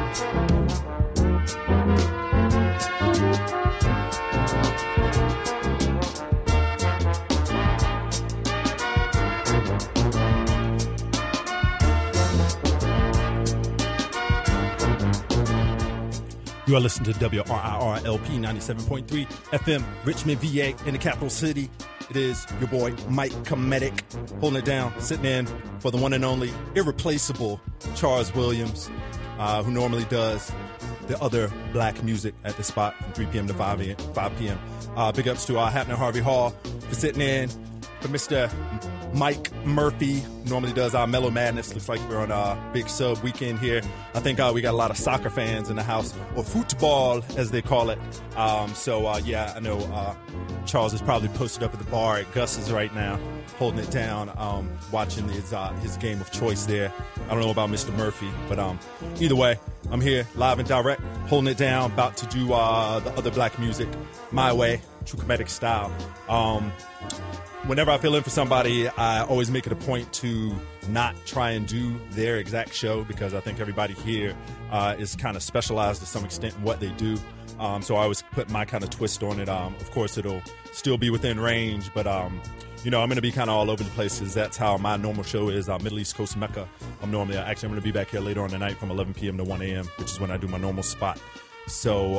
You are listening to WRIR-LP 97.3 FM, Richmond, VA, in the capital city. It is your boy, Mike Comedic, holding it down, sitting in for the one and only, irreplaceable Charles Williams, who normally does the other black music at the spot from 3 p.m. to 5 p.m. Big ups to Hapner Harvey Hall for sitting in, for Mr. Mike Murphy, normally does our Mellow Madness. Looks like we're on a big sub weekend here. I think we got a lot of soccer fans in the house, or football as they call it. Yeah, I know Charles is probably posted up at the bar at Gus's right now, holding it down, watching his game of choice there. I don't know about Mr. Murphy, but either way, I'm here live and direct, holding it down, about to do the other black music my way, true comedic style. Whenever I fill in for somebody, I always make it a point to not try and do their exact show, because I think everybody here is kind of specialized to some extent in what they do. So I always put my kind of twist on it. Of course, it'll still be within range, but I'm going to be kind of all over the place, because that's how my normal show is. Middle East Coast Mecca. I'm going to be back here later on tonight from 11 p.m. to 1 a.m., which is when I do my normal spot. So,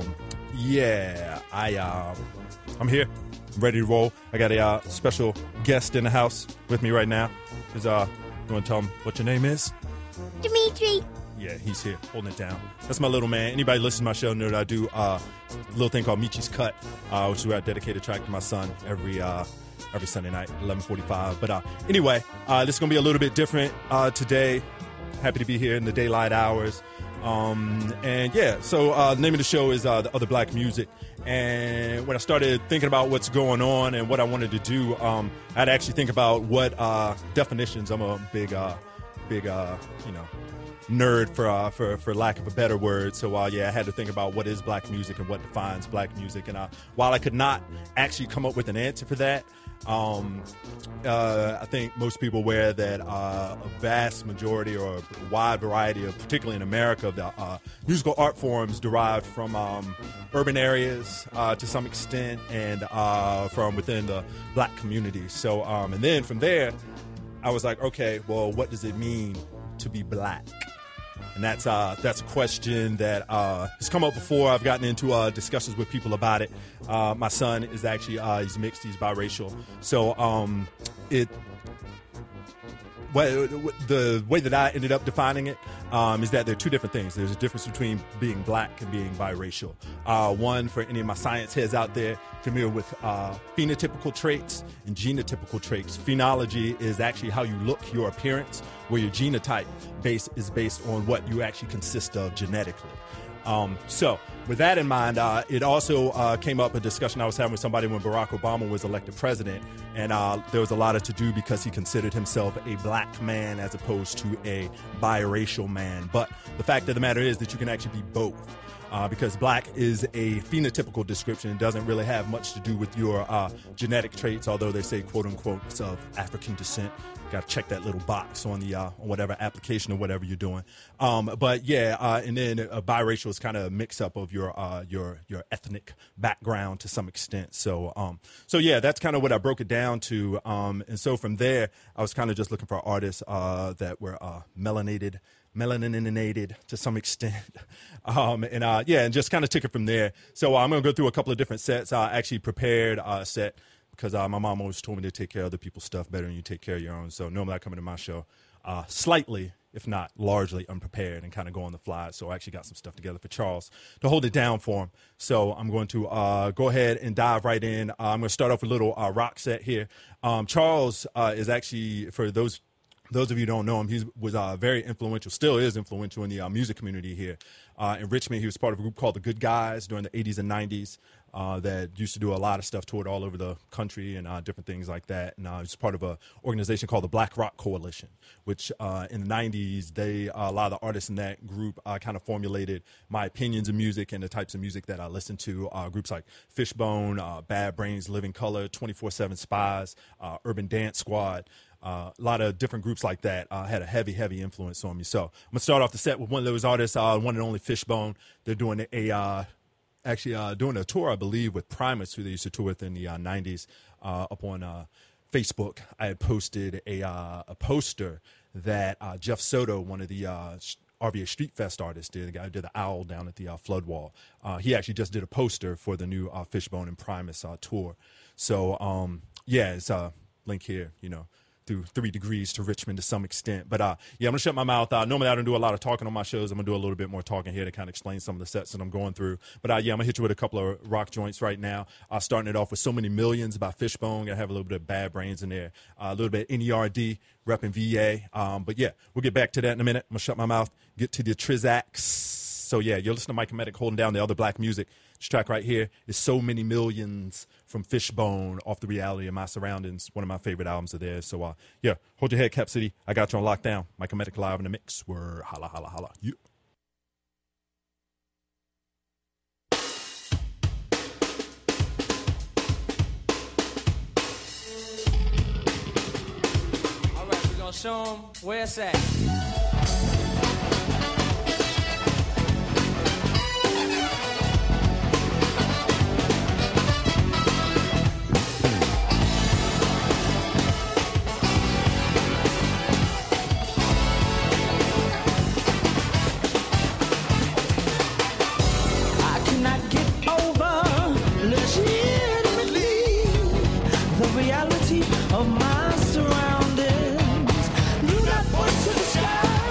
I'm here. I'm ready to roll. I got a special guest in the house with me right now. You want to tell him what your name is? Dimitri. Yeah, he's here, holding it down. That's my little man. Anybody listening to my show know that I do a little thing called Michi's Cut, which is where I dedicate a track to my son every Sunday night, 11:45. But anyway, this is going to be a little bit different today. Happy to be here in the daylight hours. So the name of the show is The Other Black Music. And when I started thinking about what's going on and what I wanted to do, I'd actually think about what definitions. I'm a big nerd for lack of a better word. So I had to think about what is black music and what defines black music. And while I could not actually come up with an answer for that, I think most people are aware that a vast majority or a wide variety of, particularly in America, of the musical art forms derived from urban areas to some extent, and from within the black community. So, and then from there, I was like, okay, well, what does it mean to be black? And that's a question that has come up before. I've gotten into discussions with people about it. My son is actually he's mixed, he's biracial. So the way that I ended up defining it is that there are two different things. There's a difference between being black and being biracial. One, for any of my science heads out there familiar with phenotypical traits and genotypical traits. Phenology is actually how you look, your appearance, where your genotype is based on what you actually consist of genetically. So with that in mind, it also came up a discussion I was having with somebody when Barack Obama was elected president, and there was a lot of to-do because he considered himself a black man as opposed to a biracial man. But the fact of the matter is that you can actually be both. Because black is a phenotypical description. It doesn't really have much to do with your genetic traits, although they say, quote unquote, it's of African descent. Got to check that little box on the on whatever application or whatever you're doing. And then biracial is kind of a mix up of your ethnic background to some extent. So that's kind of what I broke it down to. And so from there, I was kind of just looking for artists that were melaninated to some extent. And just kind of took it from there. So I'm going to go through a couple of different sets. I actually prepared a set because my mom always told me to take care of other people's stuff better than you take care of your own. So normally I come into my show slightly, if not largely, unprepared and kind of go on the fly. So I actually got some stuff together for Charles to hold it down for him. So I'm going to go ahead and dive right in. I'm going to start off with a little rock set here. Charles is actually, for those of you who don't know him, he was very influential, still is influential in the music community here in Richmond. He was part of a group called the Good Guys during the 80s and 90s that used to do a lot of stuff toured all over the country and different things like that. And he was part of an organization called the Black Rock Coalition, which in the 90s, a lot of the artists in that group kind of formulated my opinions of music and the types of music that I listen to. Groups like Fishbone, Bad Brains, Living Color, 24/7 Spies, Urban Dance Squad. A lot of different groups like that had a heavy influence on me. So I'm gonna start off the set with one of those artists, one and only Fishbone. They're doing doing a tour, I believe, with Primus, who they used to tour with in the 90s, up on Facebook. I had posted a poster that Jeff Soto, one of the RVA Street Fest artists, did. The guy who did the owl down at the flood wall. He actually just did a poster for the new Fishbone and Primus tour. So, it's a link here, through 3 degrees to Richmond to some extent. But I'm going to shut my mouth. Normally I don't do a lot of talking on my shows. I'm going to do a little bit more talking here to kind of explain some of the sets that I'm going through. But I'm going to hit you with a couple of rock joints right now. Starting it off with So Many Millions by Fishbone. Going to have a little bit of Bad Brains in there. A little bit NERD, repping VA. But we'll get back to that in a minute. I'm going to shut my mouth, get to the Trizax. So you're listening to Mike Emetic holding down the other black music. This track right here is So Many Millions from Fishbone off The Reality of My Surroundings, one of my favorite albums of theirs. So, hold your head, Cap City. I got you on lockdown. Mike Emetic live in the mix. We're holla, holla, holla. Yeah. All right, we're going to show them where it's at. Of my surroundings, knew that voice to the sky.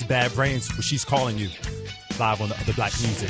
Bad Brains for She's Calling You, live on the Other Black Music.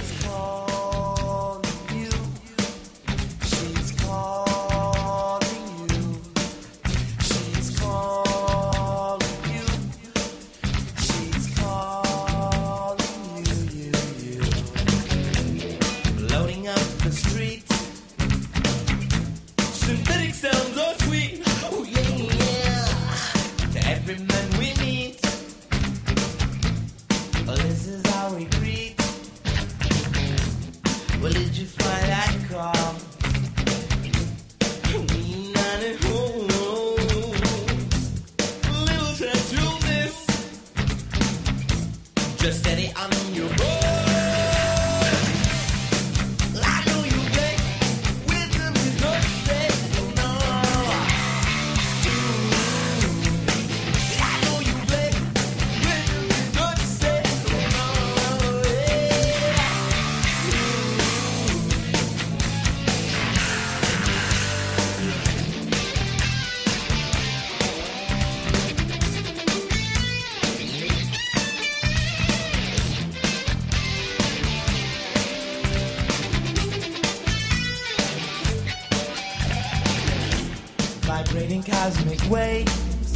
Vibrating cosmic waves,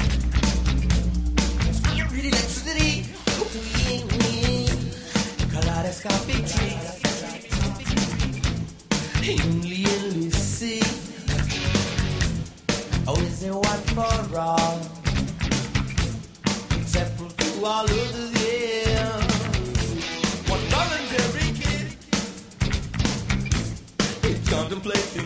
fire electricity, kaleidoscopic trees, only see. Oh, is it one for all? Except for all of the year. One voluntary kid, it's contemplating.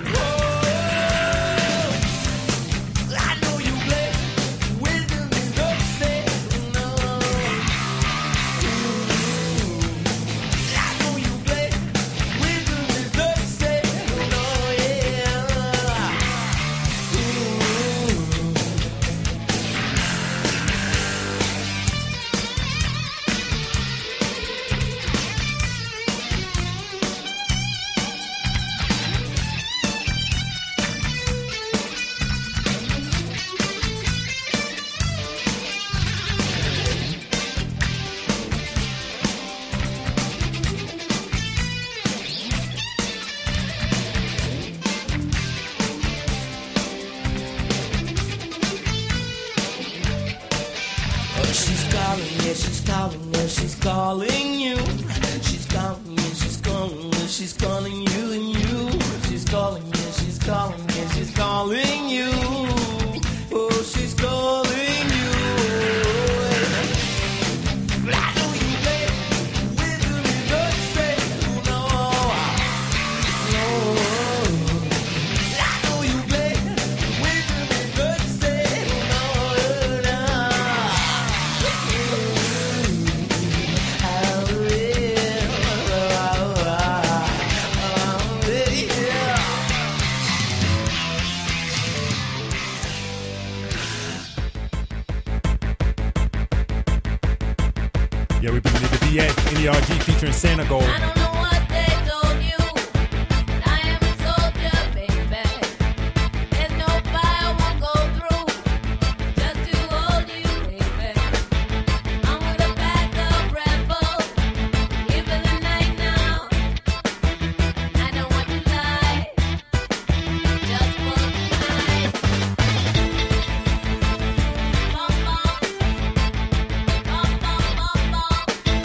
She's calling you. She's calling you. She's calling you. She's calling you and you. She's calling you. She's calling you. She's calling you. Oh, she's calling you. But I know you play with me, don't say no. No. I know you play with me, don't say no. Yeah, we've been to the DA, NERG featuring Santa Gold. I don't know what they told you. I am a soldier, baby. There's no fire won't go through just to hold you, baby. I'm with a pack of rebels, here for the night now. I don't want to lie, just for tonight. Bum, bum. Bum, bum, bum, bum.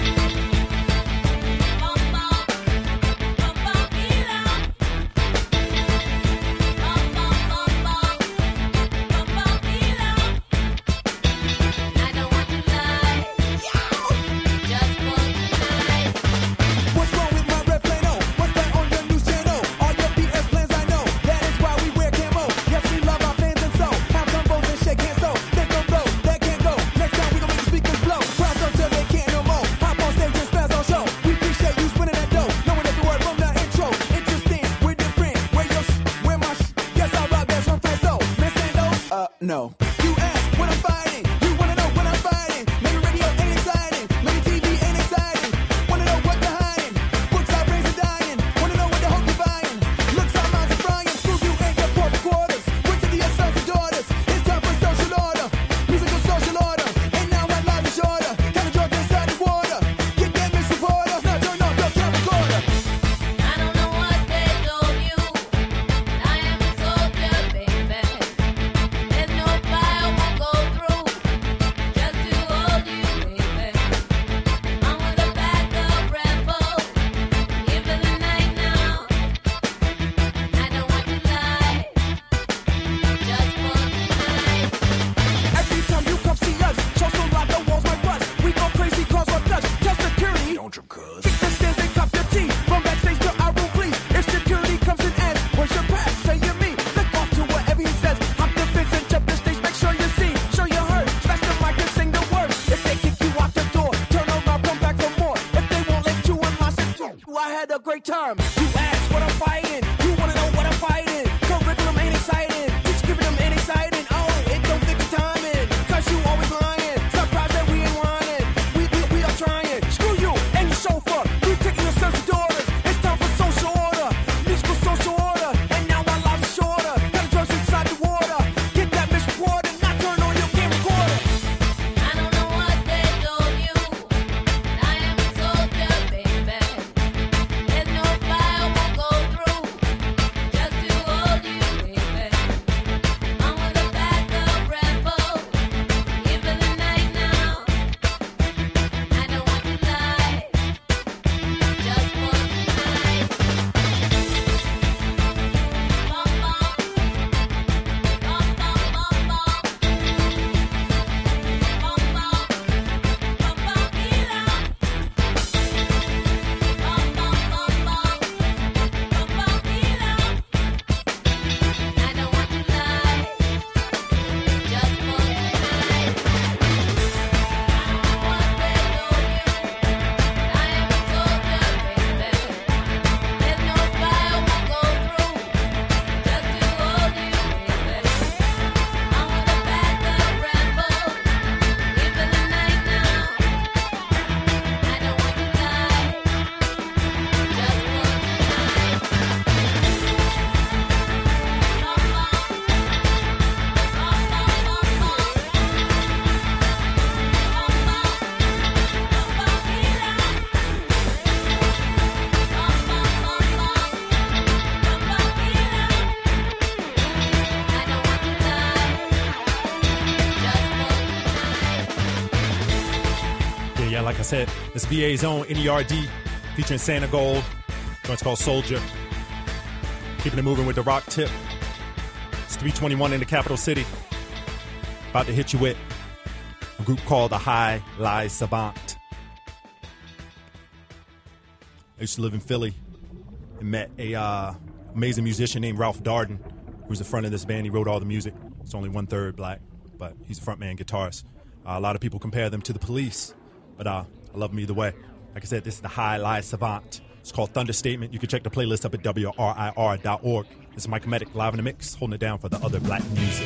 What's wrong with my red flannel? What's that on your news channel? All your BS plans I know. That is why we wear camo. Yes, we love our fans and so. Have combos and shake hands so. Think of those that can't go. Next time we gon' make the speakers blow. Crowds up till they can't no more. Hop on stage and spaz on show. We appreciate you spinning that dough. Knowing every word from the intro. Interesting, we're different. Where your where my yes, I rock that's from Fanso. Miss Sandos? No. You ask when I'm fighting. You wanna know when I'm fighting. Maybe radio ain't exciting. Maybe TV ain't exciting. Wanna know what they're hiding. Books our brains are dying. Wanna know what they hope you're buying. Looks our minds are frying. Screw you ain't your corporate quarters. We're to the sons and daughters. It's time for social order. Musical social order. And now our lives are shorter. Kind of Georgia inside the water. had a great time. You ask what I'm fighting, you wanna know what I'm fighting. Curriculum ain't exciting, teach giving them ain't exciting. Oh, it don't think of timing, cause you always lying. Surprised that we ain't whining, we are trying. Screw you and your chauffeur, we taking your sons and daughters. It's time for social order, musical social order. And now our lives are shorter, got the drugs inside the water. Get that Miss Porter, not turn on your game recorder. I don't know what they told you. I am a soldier, baby. There's no fire won't go through just to hold you, baby. I'm with a pack of rebels, even the night now. I don't want to lie, just for tonight. Bum bum, bum bum bum bum. Yeah, like I said, it's VA's own NERD featuring Santa Gold. It's called Soldier. Keeping it moving with the rock tip. It's 3:21 in the capital city. About to hit you with a group called the High Lies Savant. I used to live in Philly and met a amazing musician named Ralph Darden, who's the front of this band. He wrote all the music. It's only 1/3 black, but he's a frontman guitarist. A lot of people compare them to the Police, but I love them either way. Like I said, this is the High Lies Savant. It's called Thunderstatement. You can check the playlist up at WRIR.org. This is Mike Medic live in the mix, holding it down for the other black music.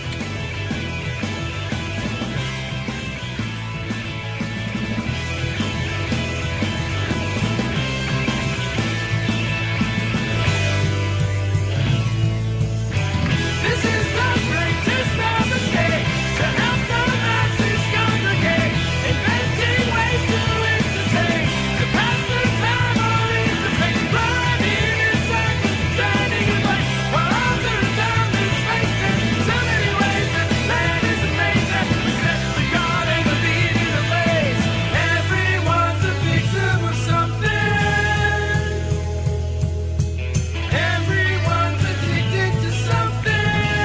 This is the greatest of the day to help the masses congregate, inventing ways to entertain, to pass the time or ease the pain, running in circles, turning away, while others down this space. There's so many ways that land is amazing. We set the garden and lead in a blaze. Everyone's a victim of something. Everyone's addicted to something.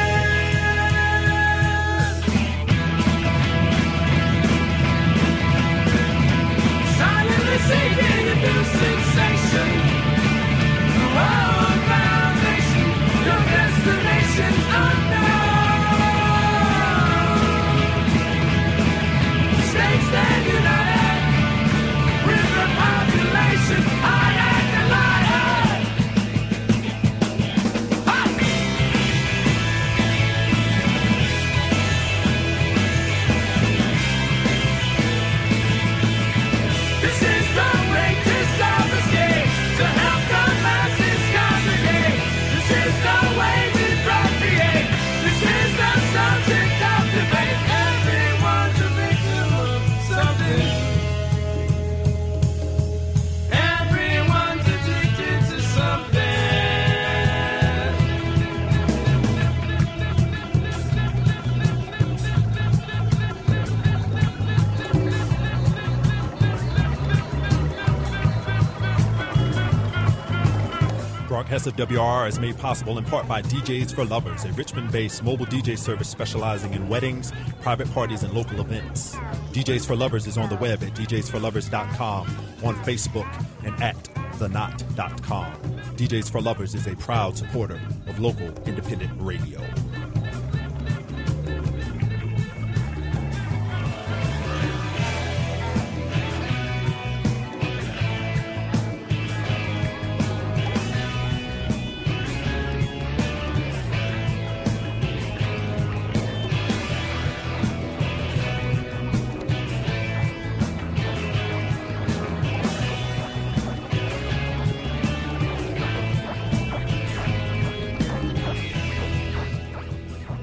Silently seeking a new sensation. Through our foundation, your destination's unknown. Stay stand united with the population. I act delighted. This is the greatest of the skate to help the masses congregate. This is the way we procreate. This is the subject of debate. Everyone's a victim of something. Everyone's addicted to something. Broadcast of WRR is made possible in part by DJs for Lovers, a Richmond-based mobile DJ service specializing in weddings, private parties, and local events. DJs for Lovers is on the web at djsforlovers.com, on Facebook, and at theknot.com. DJs for Lovers is a proud supporter of local independent radio.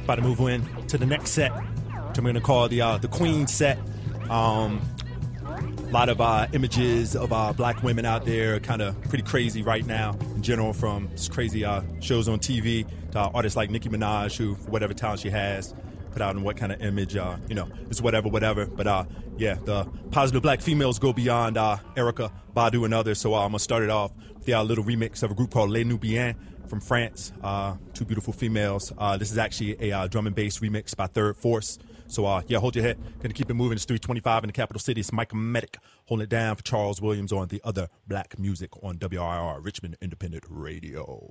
About to move in to the next set, which I'm going to call the Queen set. A lot of images of black women out there, kind of pretty crazy right now in general, from crazy shows on TV to artists like Nicki Minaj, who, for whatever talent she has, put out in what kind of image, it's whatever. But yeah, the positive black females go beyond Erykah Badu and others. So I'm going to start it off with the little remix of a group called Les Nubiens from France. Two beautiful females. This is actually a drum and bass remix by Third Force. So, hold your head. Going to keep it moving. It's 3:25 in the capital city. It's Michael Medic holding it down for Charles Williams on the other black music on WIR, Richmond Independent Radio.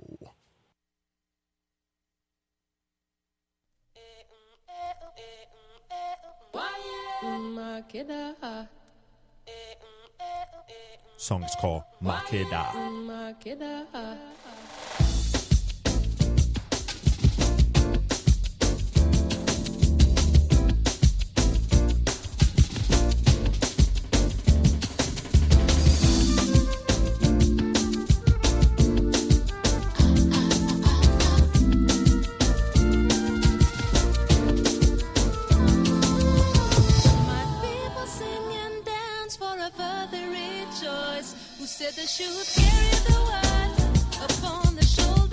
Song is called Makeda. Said the shoes carry the world upon the shoulder.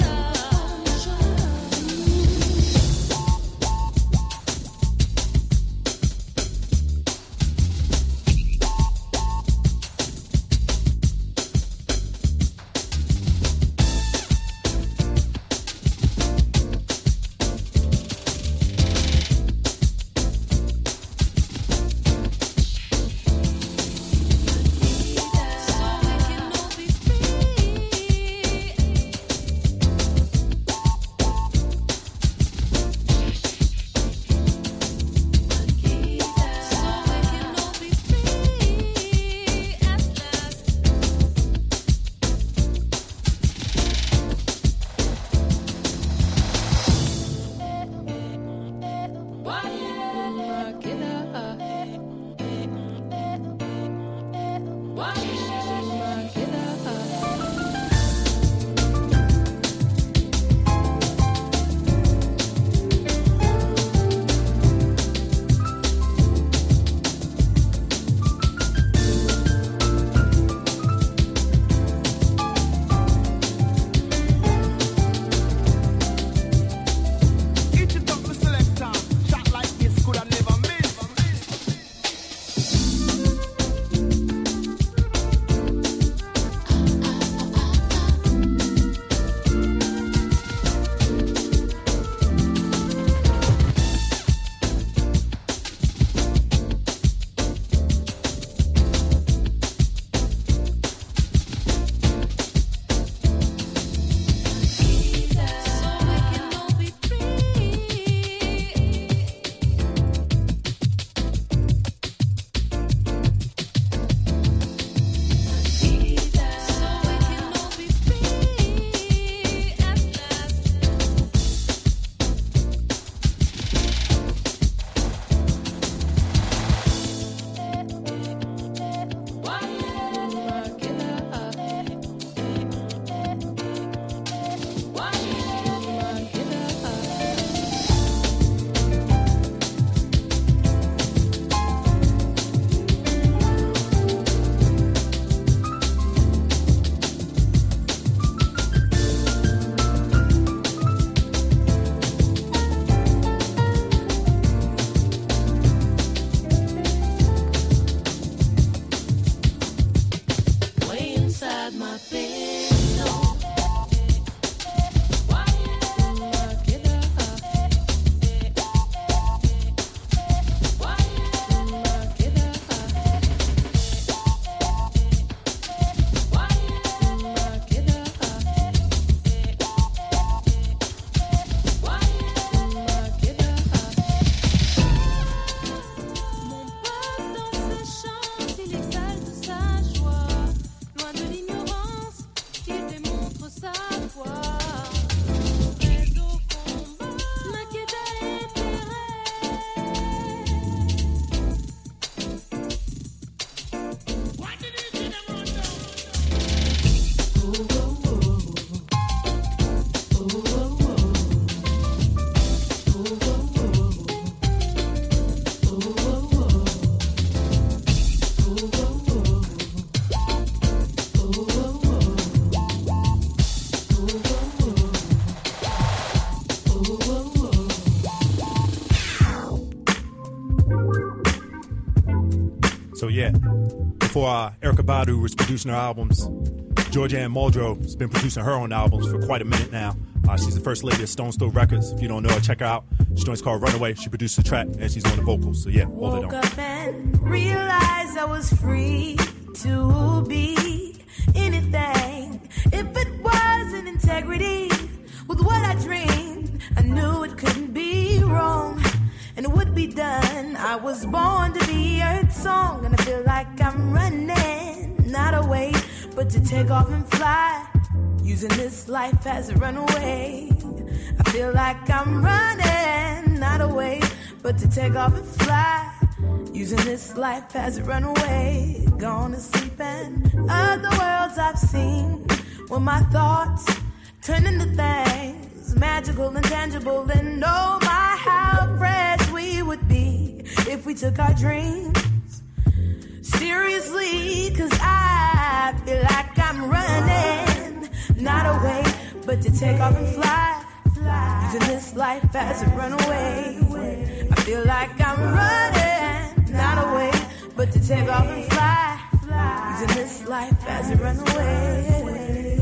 before Erykah Badu was producing her albums. Georgia Ann Muldrow has been producing her own albums for quite a minute now. She's the first lady of Stone's Throw Records. If you don't know her, check her out. This joint's called Runaway. She produced the track, and she's on the vocals. So yeah, hold it Woke on. up and realized I was free to be anything. If it was in integrity with what I dreamed, I knew it couldn't be wrong, and it would be done. I was born to be heard song, and I feel like I'm running, not away, but to take off and fly. Using this life as a runaway. I feel like I'm running, not away, but to take off and fly. Using this life as a runaway. Gone to sleep and other worlds I've seen. When my thoughts turn into things magical and tangible. And oh my, how fresh we would be if we took our dreams seriously. Cause I feel like I'm running, not away, but to take off and fly. Using this life as a runaway. I feel like I'm running, not away, but to take off and fly. Using this life as a runaway.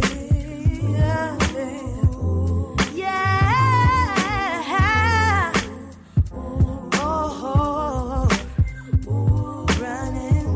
Yeah. Oh, running.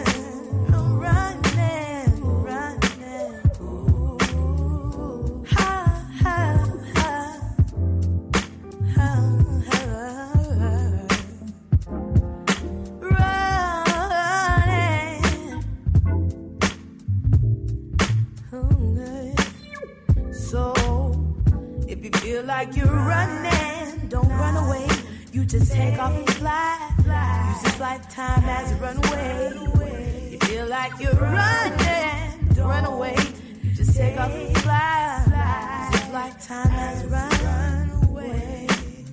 Feel like you're running, don't run away. You just take off and fly. Use this lifetime as a runaway. You feel like you're running, don't run away. You just take off and fly. Use this lifetime as a runaway.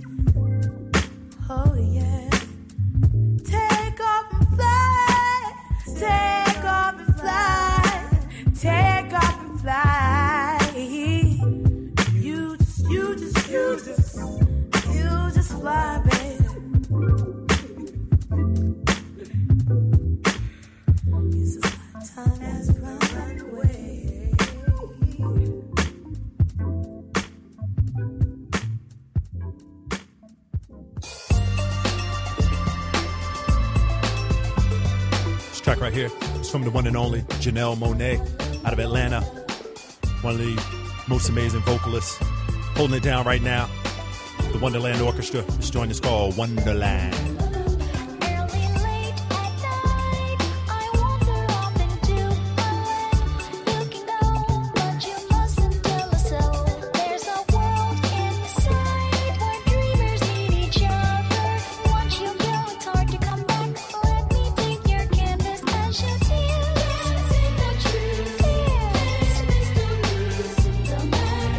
Oh yeah. Take off and fly. Take off and fly. Take off and fly. You just fly, baby. Use this lifetime as a runaway. This track right here is from the one and only Janelle Monáe out of Atlanta. One of the most amazing vocalists. Holding it down right now. The Wonderland Orchestra. This joint is called Wonderland.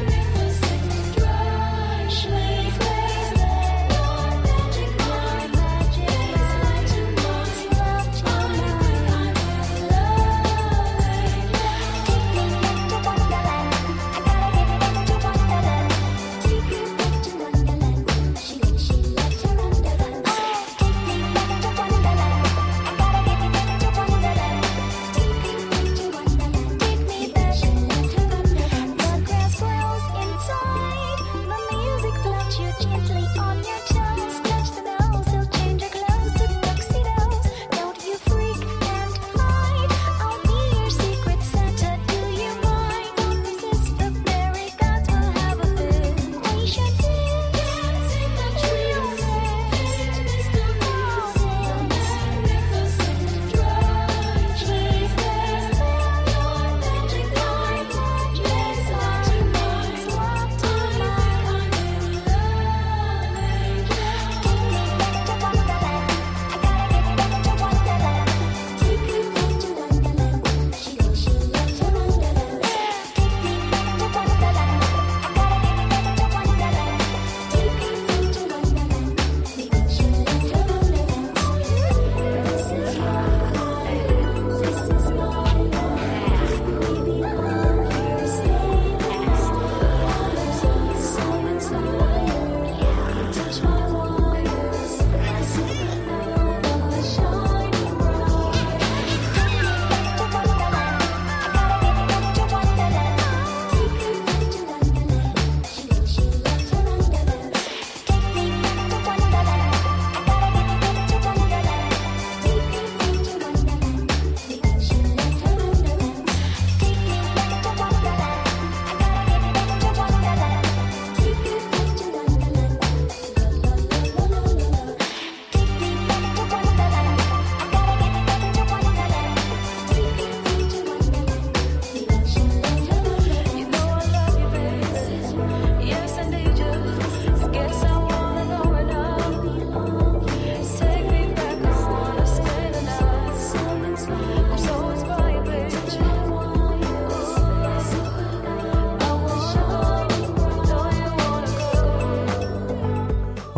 Slave,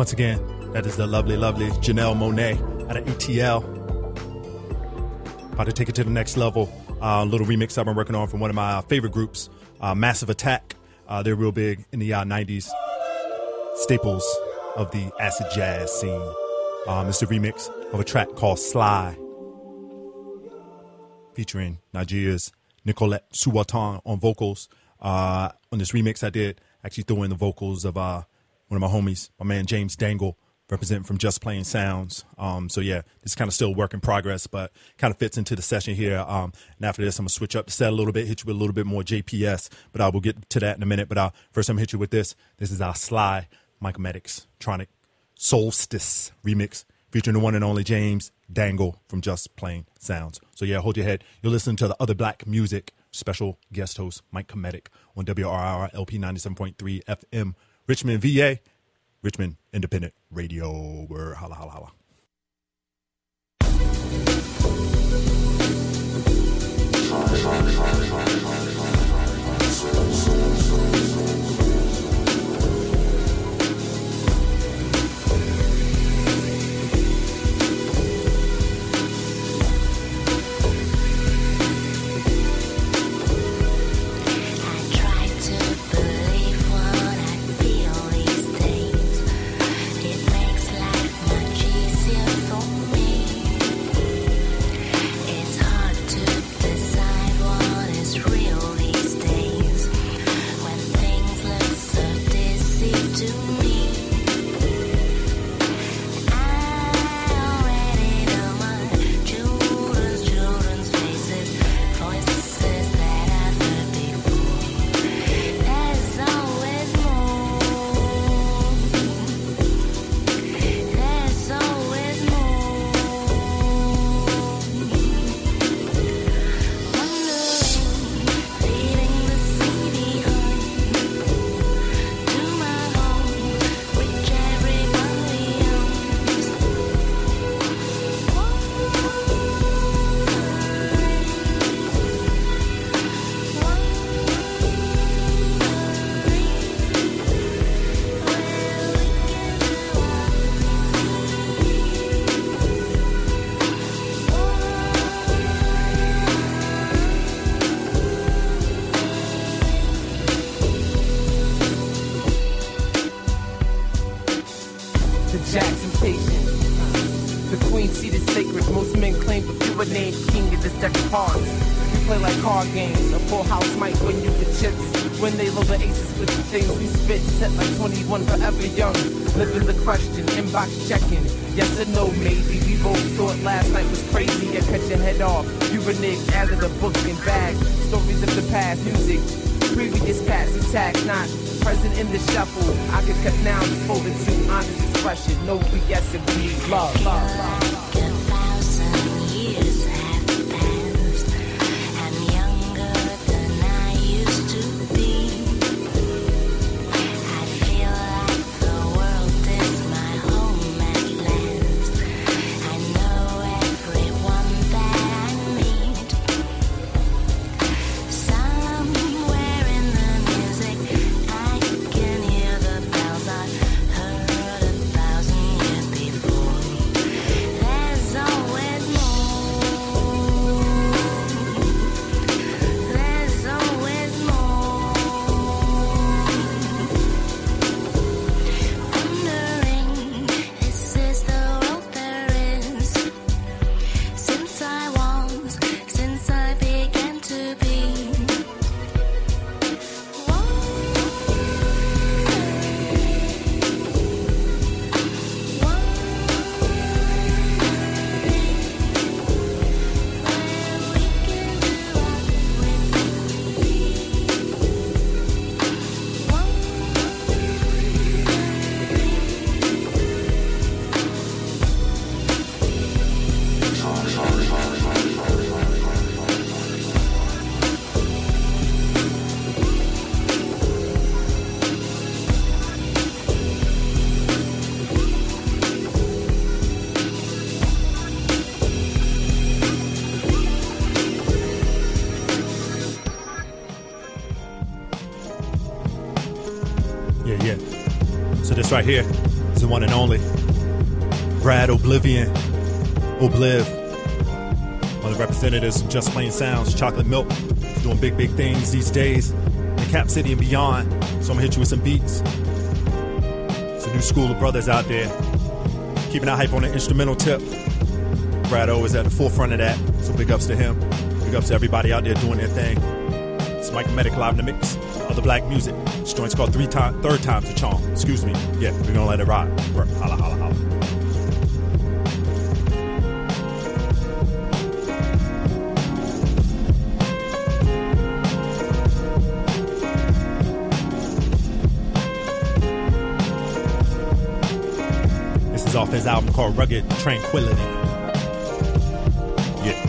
Once again, that is the lovely, lovely Janelle Monáe out of ATL. About to take it to the next level. A little remix I've been working on from one of my favorite groups, Massive Attack. They're real big in the 90s. Staples of the acid jazz scene. It's a remix of a track called Sly, featuring Nigeria's Nicolette Suwatan on vocals. On this remix I did, actually threw in the vocals of one of my homies, my man James Dangle, representing from Just Playing Sounds. So yeah, this is kind of still a work in progress, but kind of fits into the session here. And after this, I'm going to switch up the set a little bit, hit you with a little bit more JPS, but I will get to that in a minute. But first I'm going to hit you with this. This is our Sly Michael Maddox Tronic Solstice remix, featuring the one and only James Dangle from Just Plain Sounds. So yeah, hold your head. You're listening to the Other Black Music special guest host, Mike Comedic, on WRR LP 97.3 FM, Richmond, VA, Richmond Independent Radio. We're holla, holla, holla. Games, a full house might win you the chips. When they load the aces with the things we spit, set like 21 forever young. Living the question, inbox checking. Yes or no, maybe. We both thought last night was crazy. You cut your head off. You reneged out of the book and bag. Stories of the past, music. Previous past attacks, not present in the shuffle. I could cut now and fold into honest expression. No BS and we need love. Love. Right here, it's the one and only Brad Oblivion, Obliv, one of the representatives of Just Plain Sounds, Chocolate Milk. He's doing big things these days in Cap City and beyond. So I'm gonna hit you with some beats. It's a new school of brothers out there, keeping that hype on the instrumental tip. Brad O is at the forefront of that, so big ups to him. Big ups to everybody out there doing their thing. It's Mike Medic live in the mix. Other black music. This joint's called Third Time's a Charm. Excuse me. Yeah, we're gonna let it ride. Holla, holla, holla. This is off his album called Rugged Tranquility. Yeah.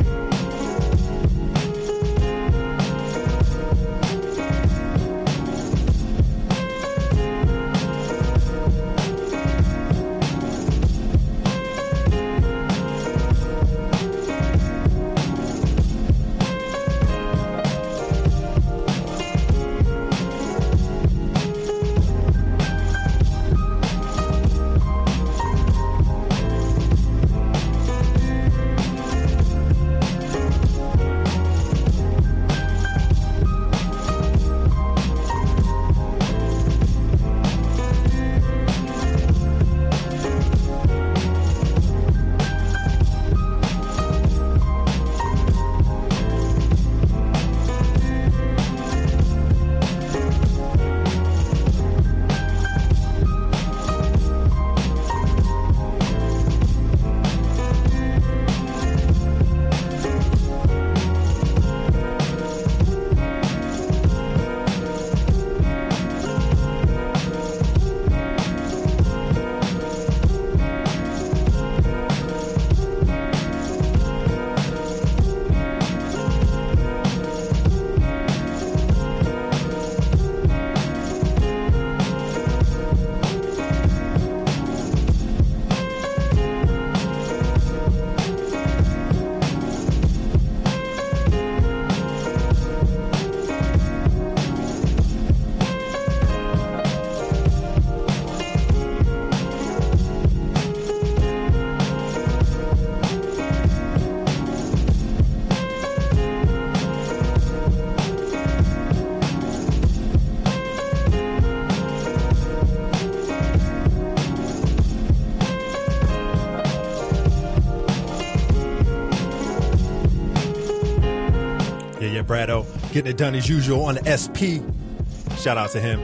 Brado, getting it done as usual on the SP. Shout out to him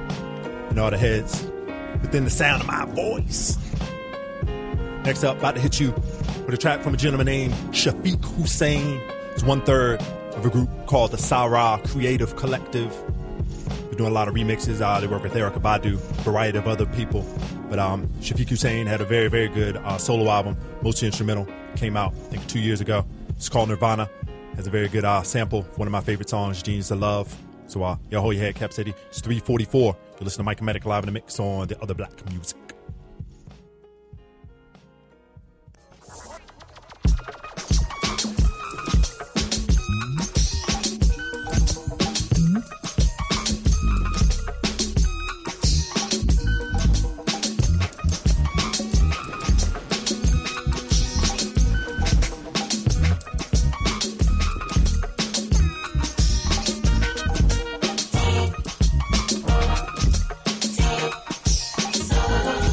and all the heads within the sound of my voice. Next up, about to hit you with a track from a gentleman named Shafiq Hussein. It's 1/3 of a group called the Sarah Creative Collective. They're doing a lot of remixes. They work with Erykah Badu, a variety of other people. But Shafiq Hussein had a very, very good solo album, mostly instrumental. Came out, I think, 2 years ago. It's called Nirvana. Has a very good sample. One of my favorite songs, Genius of Love. So y'all hold your head, Cap City. It's 3:44. You listen to Mike Medic live in the mix on the Other Black Music. So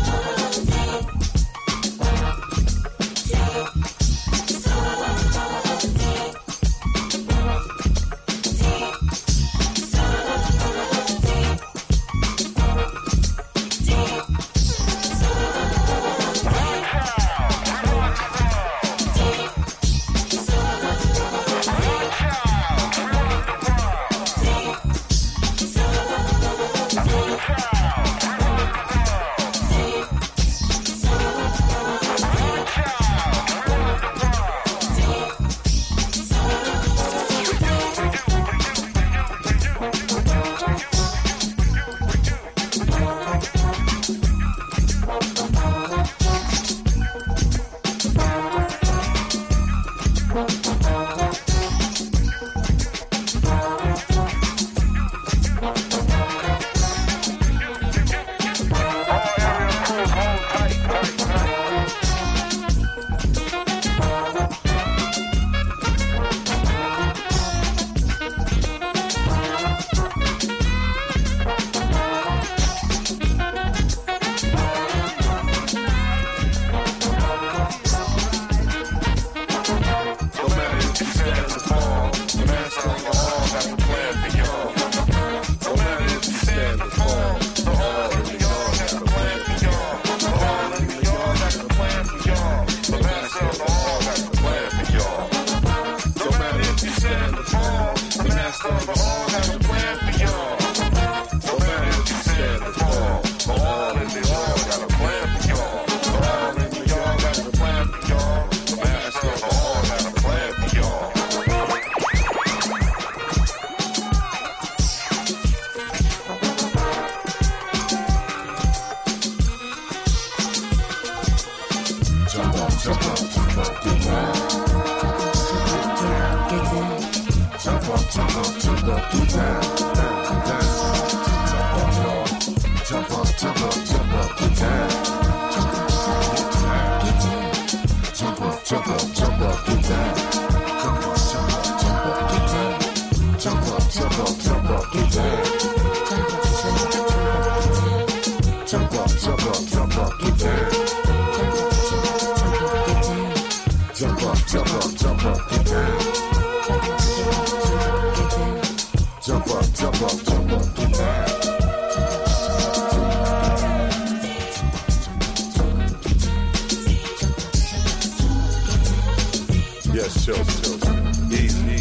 Yes, sure. Easy.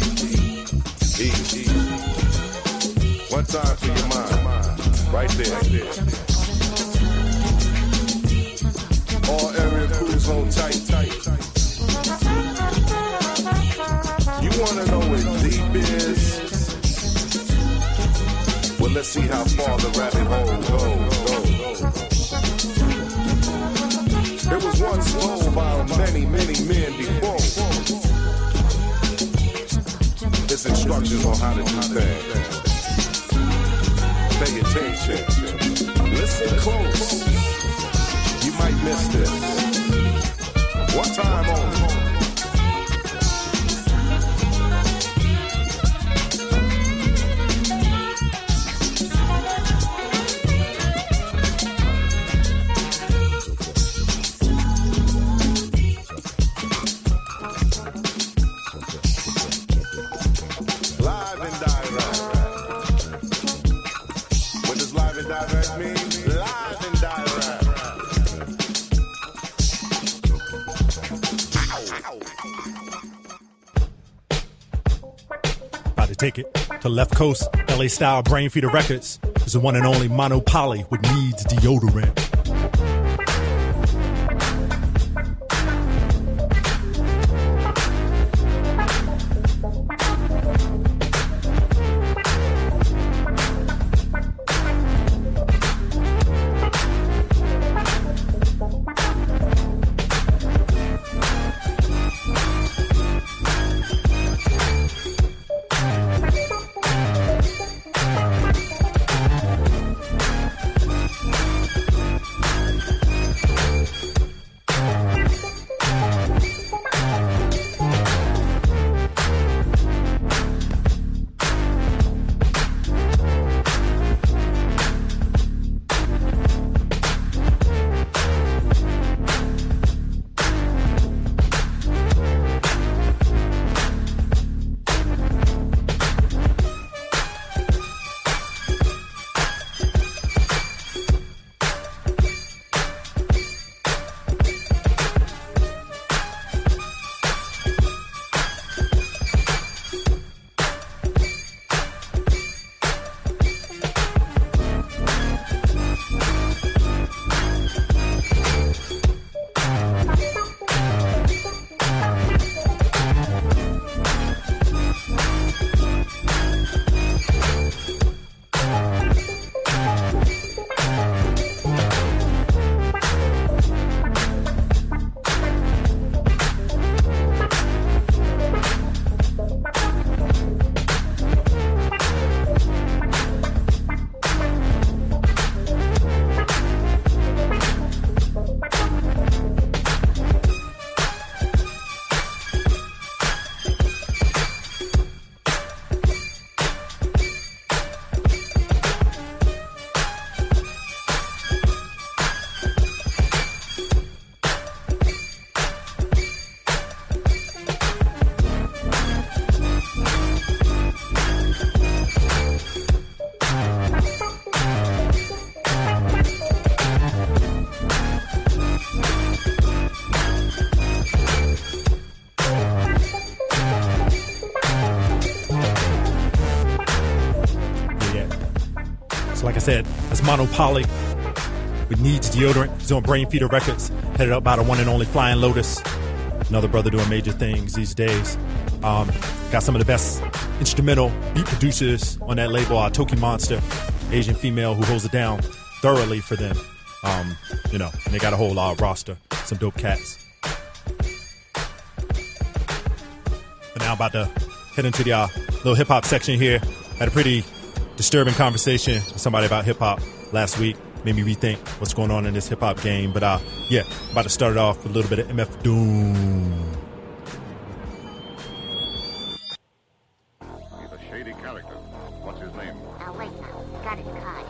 One time for your mind. Right there. All area crews hold tight. You wanna know what deep is? Well, let's see how far the rabbit hole goes. It was once told by many men before. It's instructions on how to do things. Pay attention. Listen close. You might miss this. One time only. Live and direct. What does live and direct mean? Live and direct. About to take it to Left Coast, LA Style, Brain Feeder Records. It's the one and only Monopoly with Needs Deodorant. Like I said, it's Monopoly with Needs Deodorant. He's on Brain Feeder Records, headed up by the one and only Flying Lotus. Another brother doing major things these days. Got some of the best instrumental beat producers on that label. Toki Monster, Asian female who holds it down thoroughly for them. And they got a whole roster, some dope cats. But now I'm about to head into the little hip hop section here. Had a pretty disturbing conversation with somebody about hip hop last week. Made me rethink what's going on in this hip hop game. But yeah, about to start it off with a little bit of MF Doom. He's a shady character. What's his name? Wait now. Got his card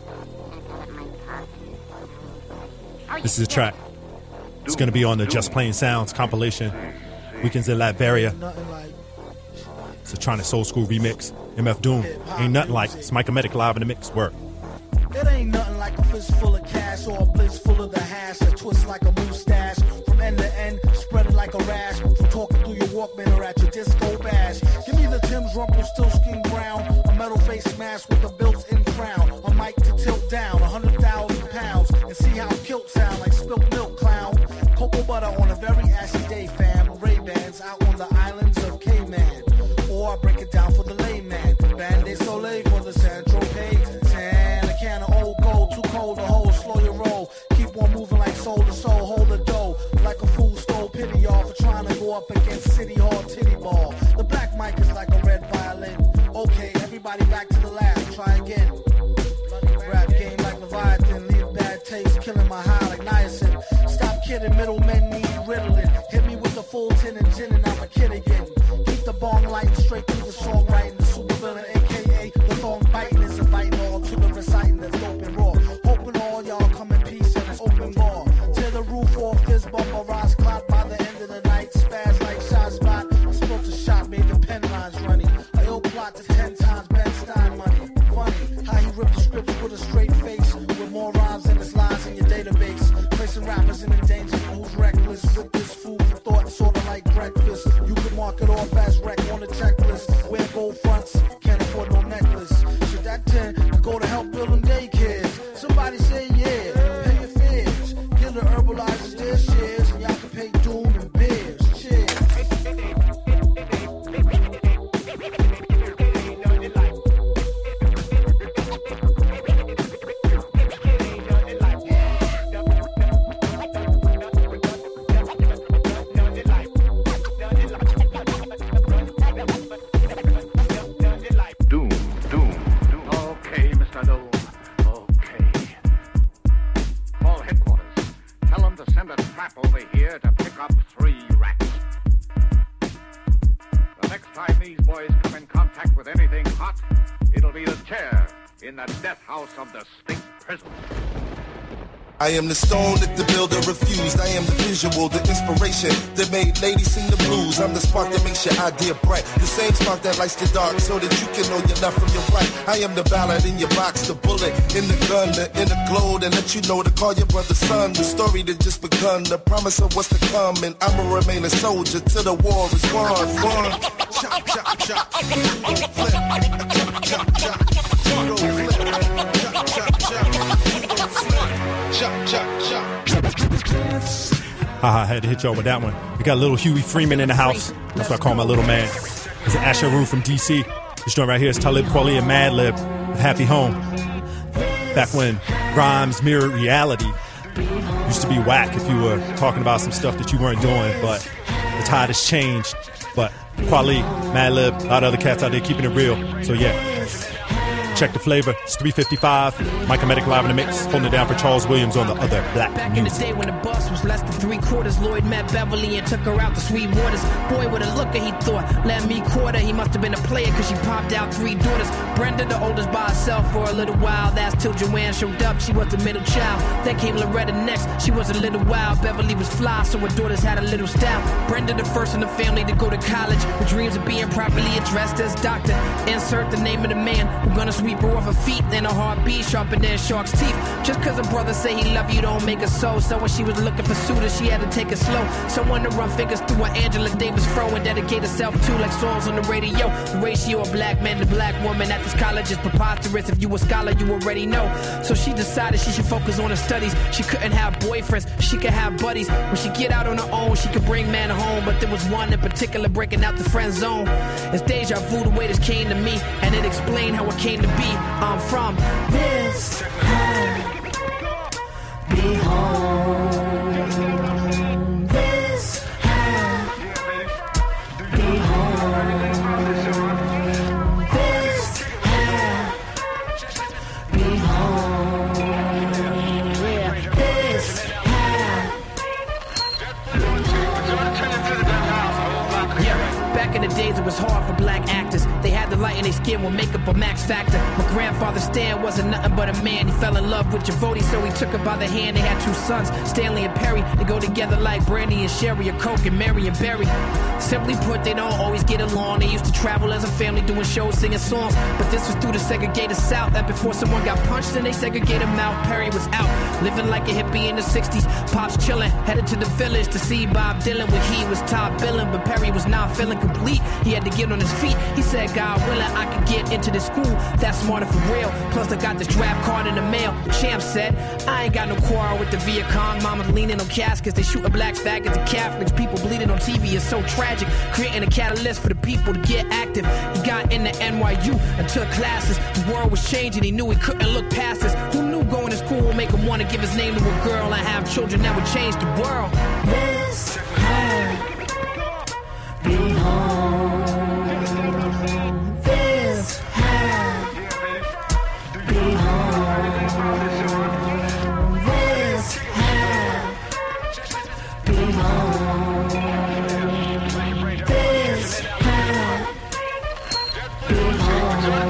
here. This is a track. It's going to be on the Just Plain Sounds compilation. Weekends in Latveria. It's a Tronic Soul School remix. MF Doom. Ain't nothing like. It's Micah Medic live in the mix. Work. It ain't nothing like a fist full of cash or a blitz full of the hash that twists like a mustache. From end to end, spread it like a rash. From talking through your Walkman or at your disco bash. Give me the Tim's Rumble still skin brown. A metal face mask with a built-in crown. A mic to tilt down 100,000 pounds. And see how kilt sound like spilt milk clown. Cocoa butter on a very ashy day, fam. Ray-Bans out on the islands of Cayman. Or I break it down for the layman. Band-Aid Soleil for the Central Pay. Tan, a can of old gold, too cold to hold, slow your roll. Keep on moving like soul to soul, hold the dough. Like a fool stole pity, y'all, for trying to go up against City Hall titty ball. The black mic is like a red violin. Okay, everybody back to the lab, try again. Rap game like Leviathan, leave bad taste, killing my high like niacin. Stop kidding, middlemen need Ritalin. Hit me with a full tin and gin and I'm a kid again. Keep the bong lighting straight through the songwriting. The super villain, aka the thong biting, is inviting all to the reciting that's dope and raw. Hoping all y'all come in peace and it's open bar. Tear the roof off this bumper, rise clock by the end of the night. Spaz like shot spot. I spoke to shot, made the pen lines running. I ill plot to 10 times Ben Stein money. Funny how he ripped the scripts with a straight face, with more rhymes than his lines in your database. Placing rappers in danger, who's reckless with this food for thought, sorta like breakfast. You can mark it off as wreck on the checklist. Wear gold fronts, can't afford no necklace. Should that tend to go to help build them daycares? Somebody say yeah, pay your fears. Give the herbalizers their shares, and y'all can pay Doom and beers. Cheers. Doom. Okay, Mr. Doom. Okay. Call headquarters. Tell them to send a trap over here to pick up 3 rats. The next time these boys come in contact with anything hot, it'll be the chair in the death house of the state prison. I am the stone that the builder refused. I am the visual, the inspiration that made ladies sing the blues. I'm the spark that makes your idea bright. The same spark that lights the dark so that you can know your left from your right. I am the ballad in your box, the bullet in the gun, the inner glow that let you know to call your brother son. The story that just begun, the promise of what's to come. And I'ma remain a soldier till the war is won. Chop, chop, chop. Flip. Chop, chop, chop. Flip. Chop, chop, chop. Chop, chop, chop. I had to hit y'all with that one. We got little Huey Freeman in the house. That's what I call my little man. It's an Asher Rue from DC. This joint right here is Talib Kweli and Madlib with Happy Home. Back when rhymes mirrored reality, used to be whack if you were talking about some stuff that you weren't doing, but the tide has changed. But Kweli, Madlib, a lot of other cats out there keeping it real. So yeah. Check the flavor. It's 3:55. Micah Medic live in the mix, holding it down for Charles Williams on the other black Back music. in the day when the bus was less than 3/4, Lloyd met Beverly and took her out to Sweet Waters. Boy, with a looker, he thought, let me quarter. He must have been a player because she popped out 3 daughters. Brenda, the oldest, by herself for a little while. That's till Joanne showed up. She was the middle child. Then came Loretta next. She was a little wild. Beverly was fly, so her daughters had a little style. Brenda, the first in the family to go to college, with dreams of being properly addressed as doctor. Insert the name of the man who gonna sweep her off her feet, and a heartbeat sharper than shark's teeth. Just cause her brother say he love you don't make her so. So when she was looking for suitors, she had to take it slow. Someone to run figures through her Angela Davis fro and dedicate herself to like songs on the radio. The ratio of black man to black woman at this college is preposterous. If you a scholar, you already know. So she decided she should focus on her studies. She couldn't have boyfriends, she could have buddies. When she get out on her own, she could bring man home. But there was one in particular breaking out the friend zone. It's deja vu the way this came to me, and it explained how it came to be. I'm from this home, be home. This home, be home. would make up a max factor. My grandfather Stan wasn't nothing but a man. He fell in love with Javoti, so he took her by the hand. They had 2 sons, Stanley and Perry. They go together like Brandy and Sherry, or Coke and Mary and Berry. Simply put, they don't always get along. They used to travel as a family doing shows, singing songs. But this was through the segregated South. And before someone got punched, then they segregated him out. Perry was out, living like a hippie in the 60s. Pops chilling, headed to the village to see Bob Dylan when he was top billing. But Perry was not feeling complete. He had to get on his feet. He said, God willing, I could get into this school that's smarter for real. Plus, I got this draft card in the mail. Champ said, I ain't got no quarrel with the Viet Cong. Mama's leaning on caskets. They shooting blacks, faggots, and Catholics. People bleeding on TV is so tragic. Creating a catalyst for the people to get active. He got into NYU and took classes. The world was changing. He knew he couldn't look past this. Who knew going to school would make him want to give his name to a girl and have children that would change the world? This had be home. This had be home. This had be home. This had be home.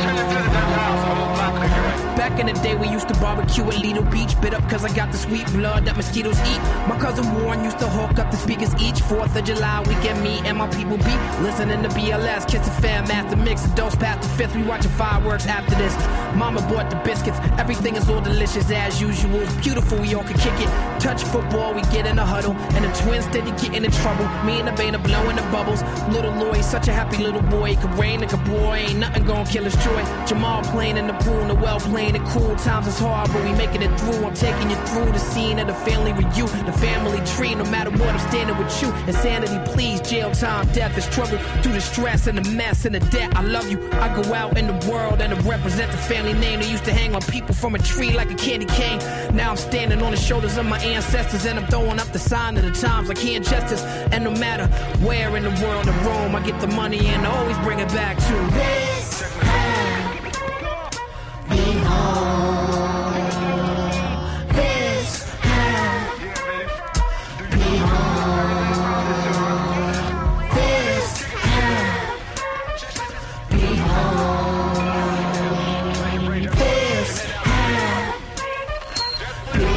Back in the day, we used to barbecue at Lido Beach. Bit up cause I got the sweet blood that mosquitoes eat. My cousin Warren used to hook up the speakers each 4th of July weekend. Me and my people be listening to BLS, Kiss and Fan, Master Mix, and Dose past the 5th. We watching fireworks after this. Mama bought the biscuits. Everything is all delicious as usual. It's beautiful, we all can kick it. Touch football, we get in a huddle. And the twins steady getting in trouble. Me and the band are blowing the bubbles. Little Lloyd, such a happy little boy. It could rain, it could pour, ain't nothing gonna kill his joy. Jamal playing in the pool, Noel playing it cool. Times is hard, but we making it through. I'm taking you through the scene of the family reunion, the family tree. No matter what, I'm standing with you. Insanity, please, jail time, death, the struggle through the stress and the mess and the debt. I love you. I go out in the world and I represent the family name. They used to hang on people from a tree like a candy cane. Now I'm standing on the shoulders of my ancestors and I'm throwing up the sign of the times like injustice. And no matter where in the world I roam, I get the money and I always bring it back to this had be home. This had be home. This had be home. This had be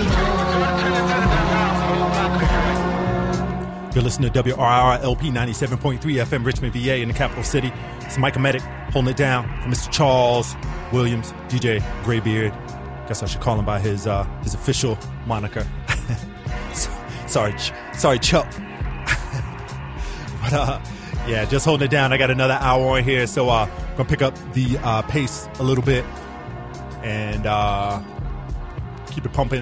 home. You're listening to WRR LP 97.3 FM Richmond, VA in the capital city. It's Micah Medic holding it down for Mr. Charles Williams, DJ Graybeard. Guess I should call him by his official moniker. Sorry, Chuck. But yeah, just holding it down. I got another hour on here, so gonna pick up the pace a little bit and keep it pumping.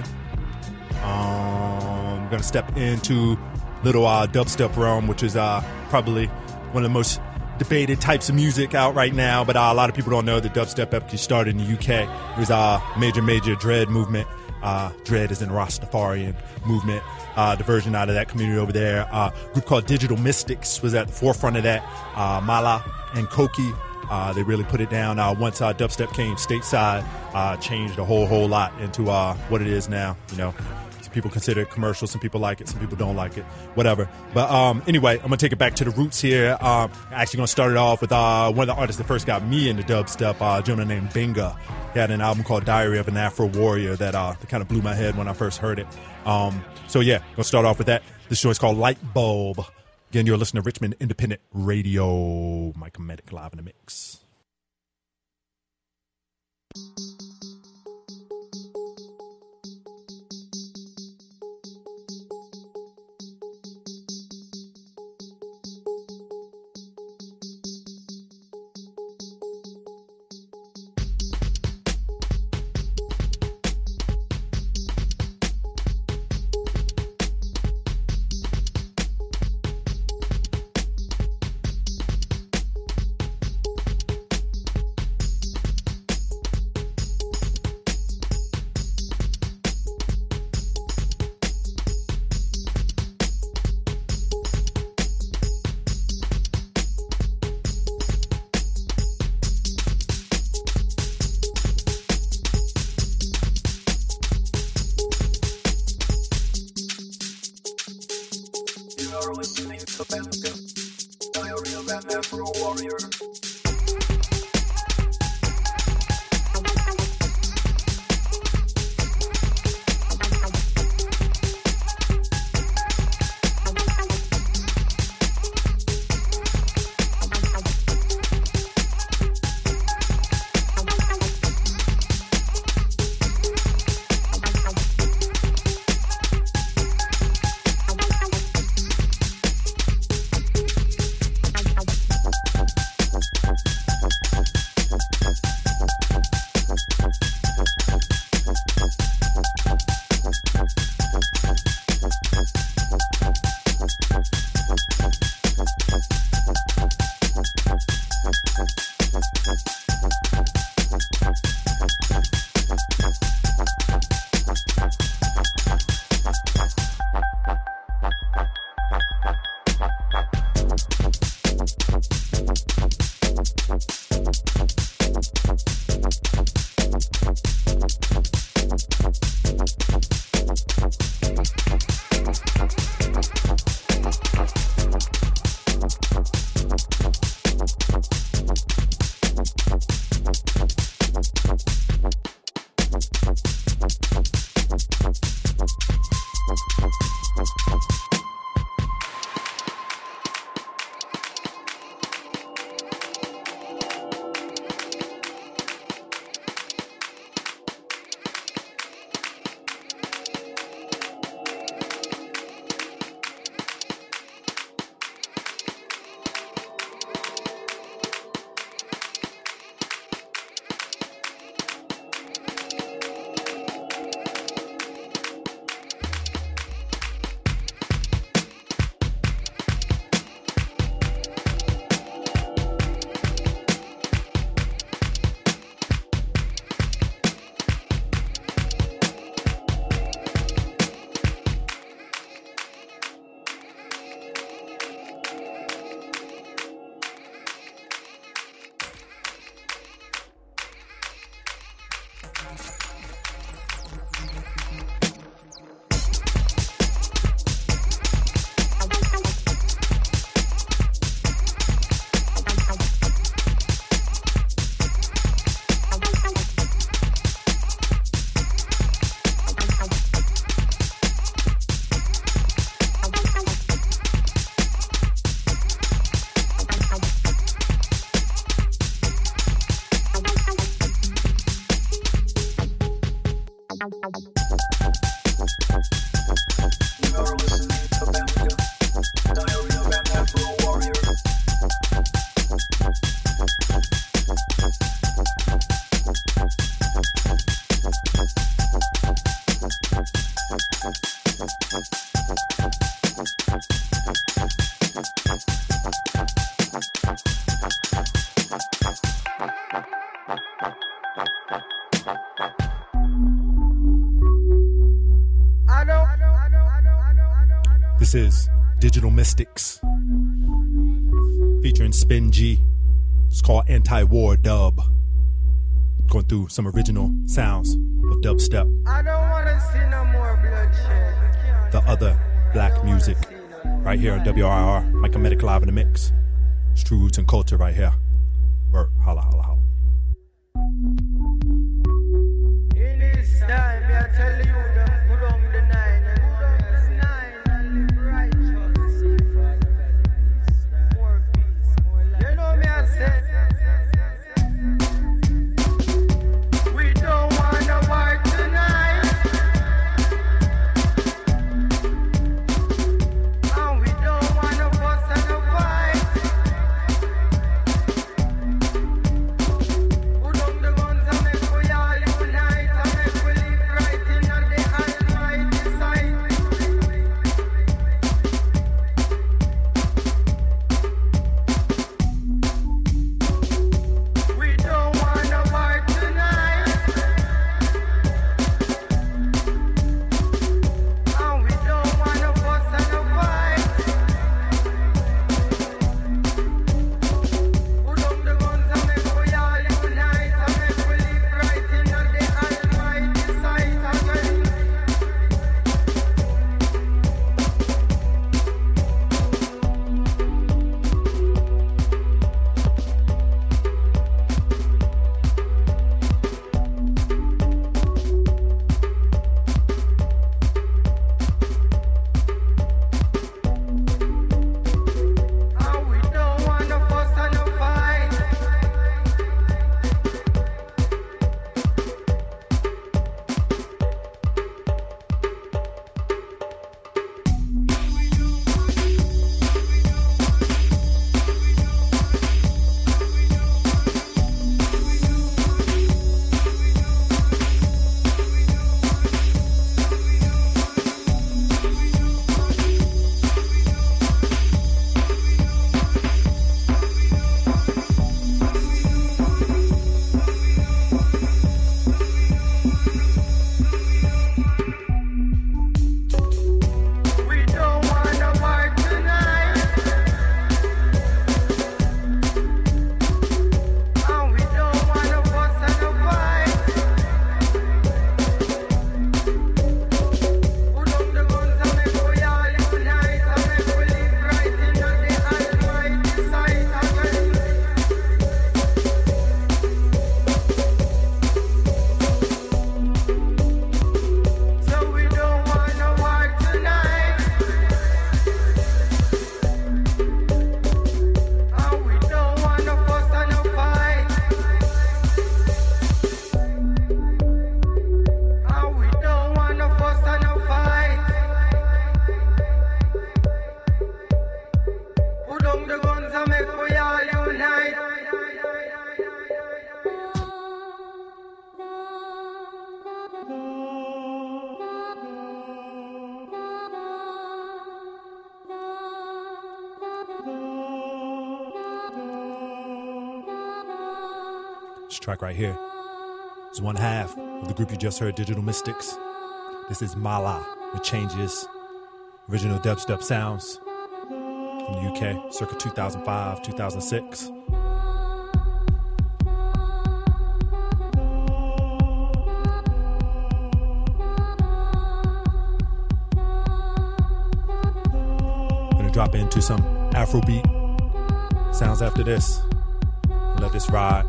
I'm gonna step into little dubstep realm, which is probably one of the most debated types of music out right now, but a lot of people don't know that dubstep actually started in the UK. It was a major dread movement. Dread is in Rastafarian movement. The version out of that community over there. A group called Digital Mystics was at the forefront of that. Mala and Koki, they really put it down. Once dubstep came stateside, changed a whole lot into what it is now. You know, some people consider it commercial, some people like it, some people don't like it, whatever. But anyway, I'm gonna take it back to the roots here. Actually gonna start it off with one of the artists that first got me into dubstep, a gentleman named Benga. He had an album called Diary of an Afro Warrior that kind of blew my head when I first heard it. So yeah, gonna start off with that. This show is called Light Bulb. Again, you're listening to Richmond Independent Radio. Micah Medic live in the mix. This is Digital Mystics featuring Spin G. It's called Anti-War Dub. Going through some original sounds of dubstep. I don't want to see no more bloodshed. The other black music right here on WRR. Micah Medic live in the mix. It's True Roots and Culture right here. Word. Holla, holla, holla. In this time, I tell you them put on the nine. And live righteous. More peace, more life. You know me, I said. We don't want to war tonight. And we don't want to fuss and a fight. Put down the guns and make we all unite and make we live right in the Almighty sight. We don't want to war tonight. And we don't want to fuss and a fight. Put down the guns and make we all unite and make we live right in the Almighty sight again. And we don't want to fuss and a fight. We don't want to war tonight. And we don't want to fuss and a fight. Put down the guns and make we all unite and make we live right in the Almighty sight again. So we don't want to war tonight. And we don't want to fuss and a fight. And we don't want to fuss and a fight. Put down the guns and make we all unite. This track right here is one half of the group you just heard, Digital Mystics. This is Mala with Changes, original dubstep sounds from the UK, circa 2005, 2006. Gonna drop into some Afrobeat sounds after this. Let this ride.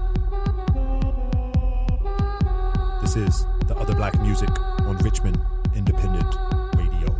This is The Other Black Music on Richmond Independent Radio.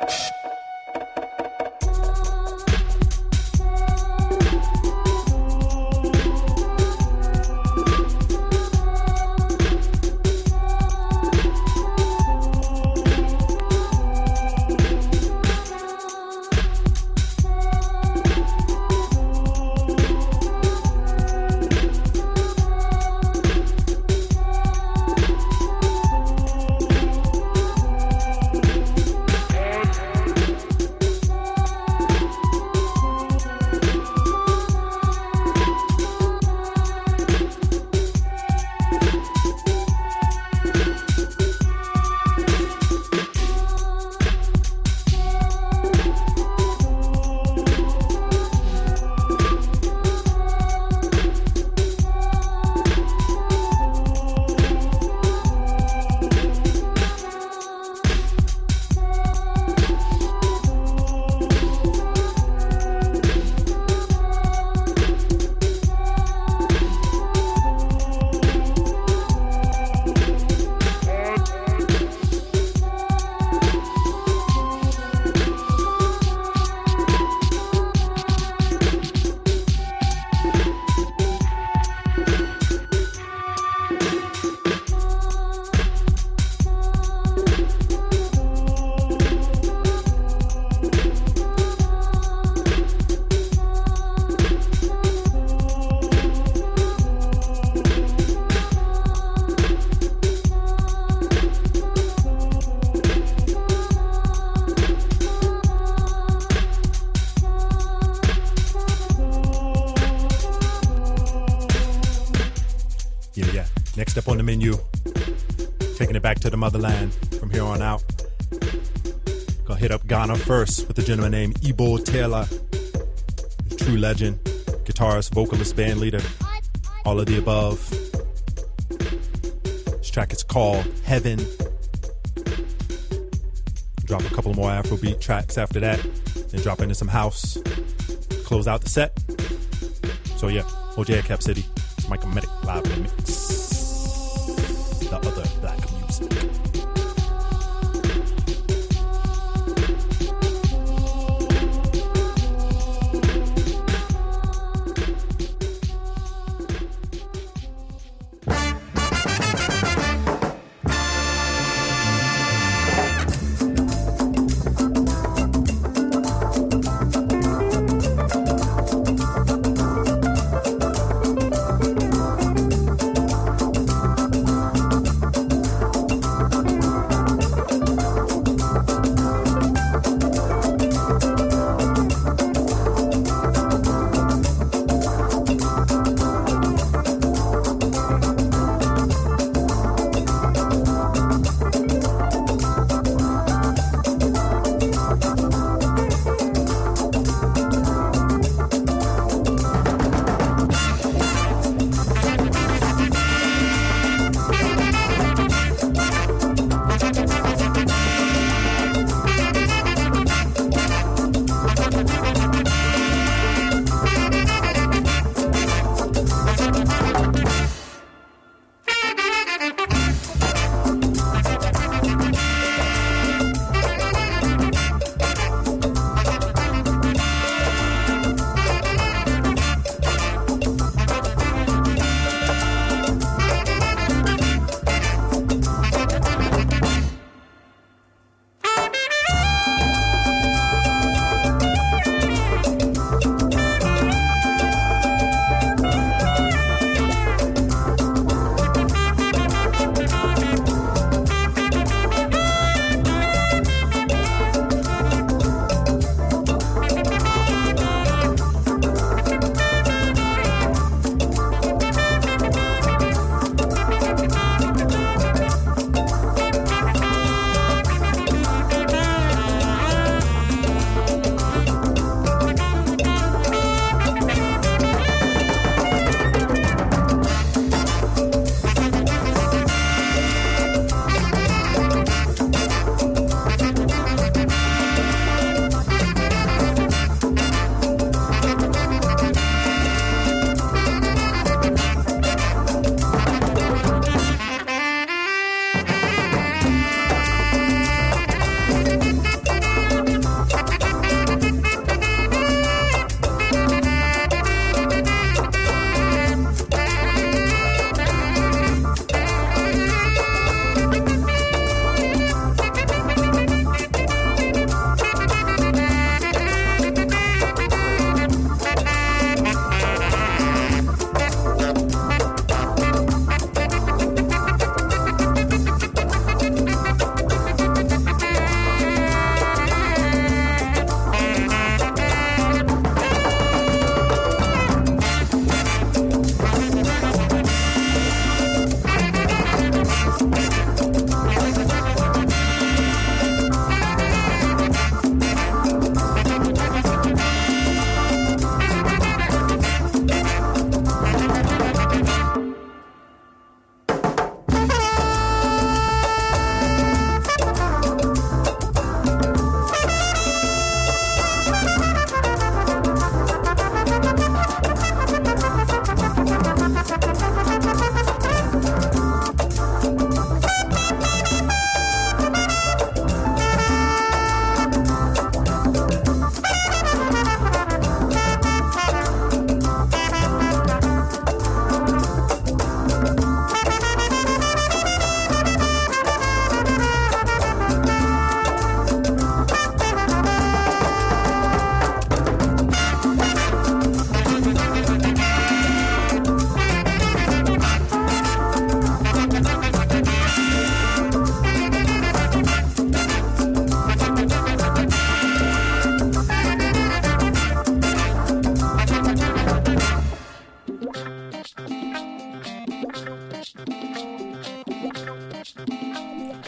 Next up on the menu, taking it back to the motherland from here on out. Gonna hit up Ghana first with a gentleman named Ibo Taylor, true legend, guitarist, vocalist, band leader, all of the above. This track is called Heaven. Drop a couple more Afrobeat tracks after that, then drop into some house, close out the set. So yeah, OJ at Cap City, it's Michael Medic live in the mix. The other black music.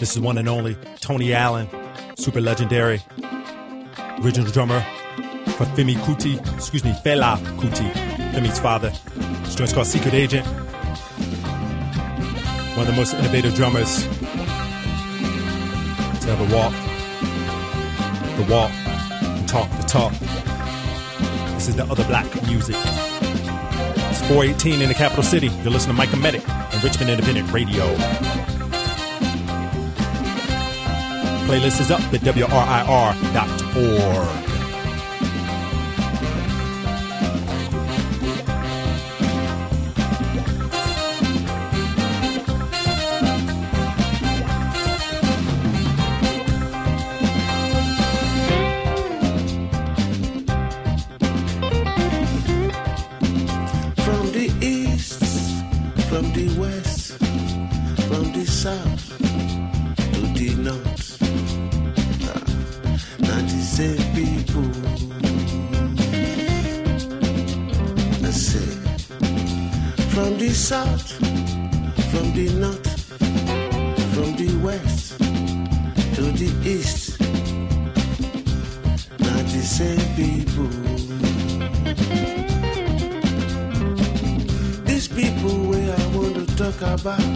This is one and only Tony Allen, super legendary, original drummer for Fela Kuti, Femi's father. This joint's called Secret Agent. One of the most innovative drummers to ever walk the walk and talk the talk. This is the other black music. It's 4:18 in the capital city. You're listening to Micah Medic on Richmond Independent Radio. Playlist is up at WRIR.org. South, from the north, from the west to the east, not the same people. These people where I want to talk about,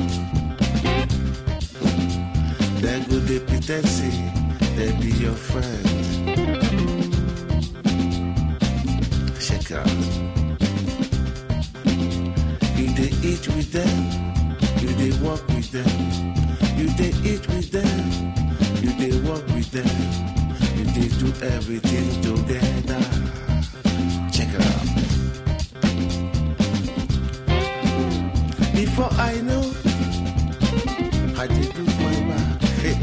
they go they pretend say they be your friend. Check out. You they eat with them, you they walk with them. You they eat with them, you they walk with them. You they do everything together. Check it out. Before I know, I did do my back. Hey.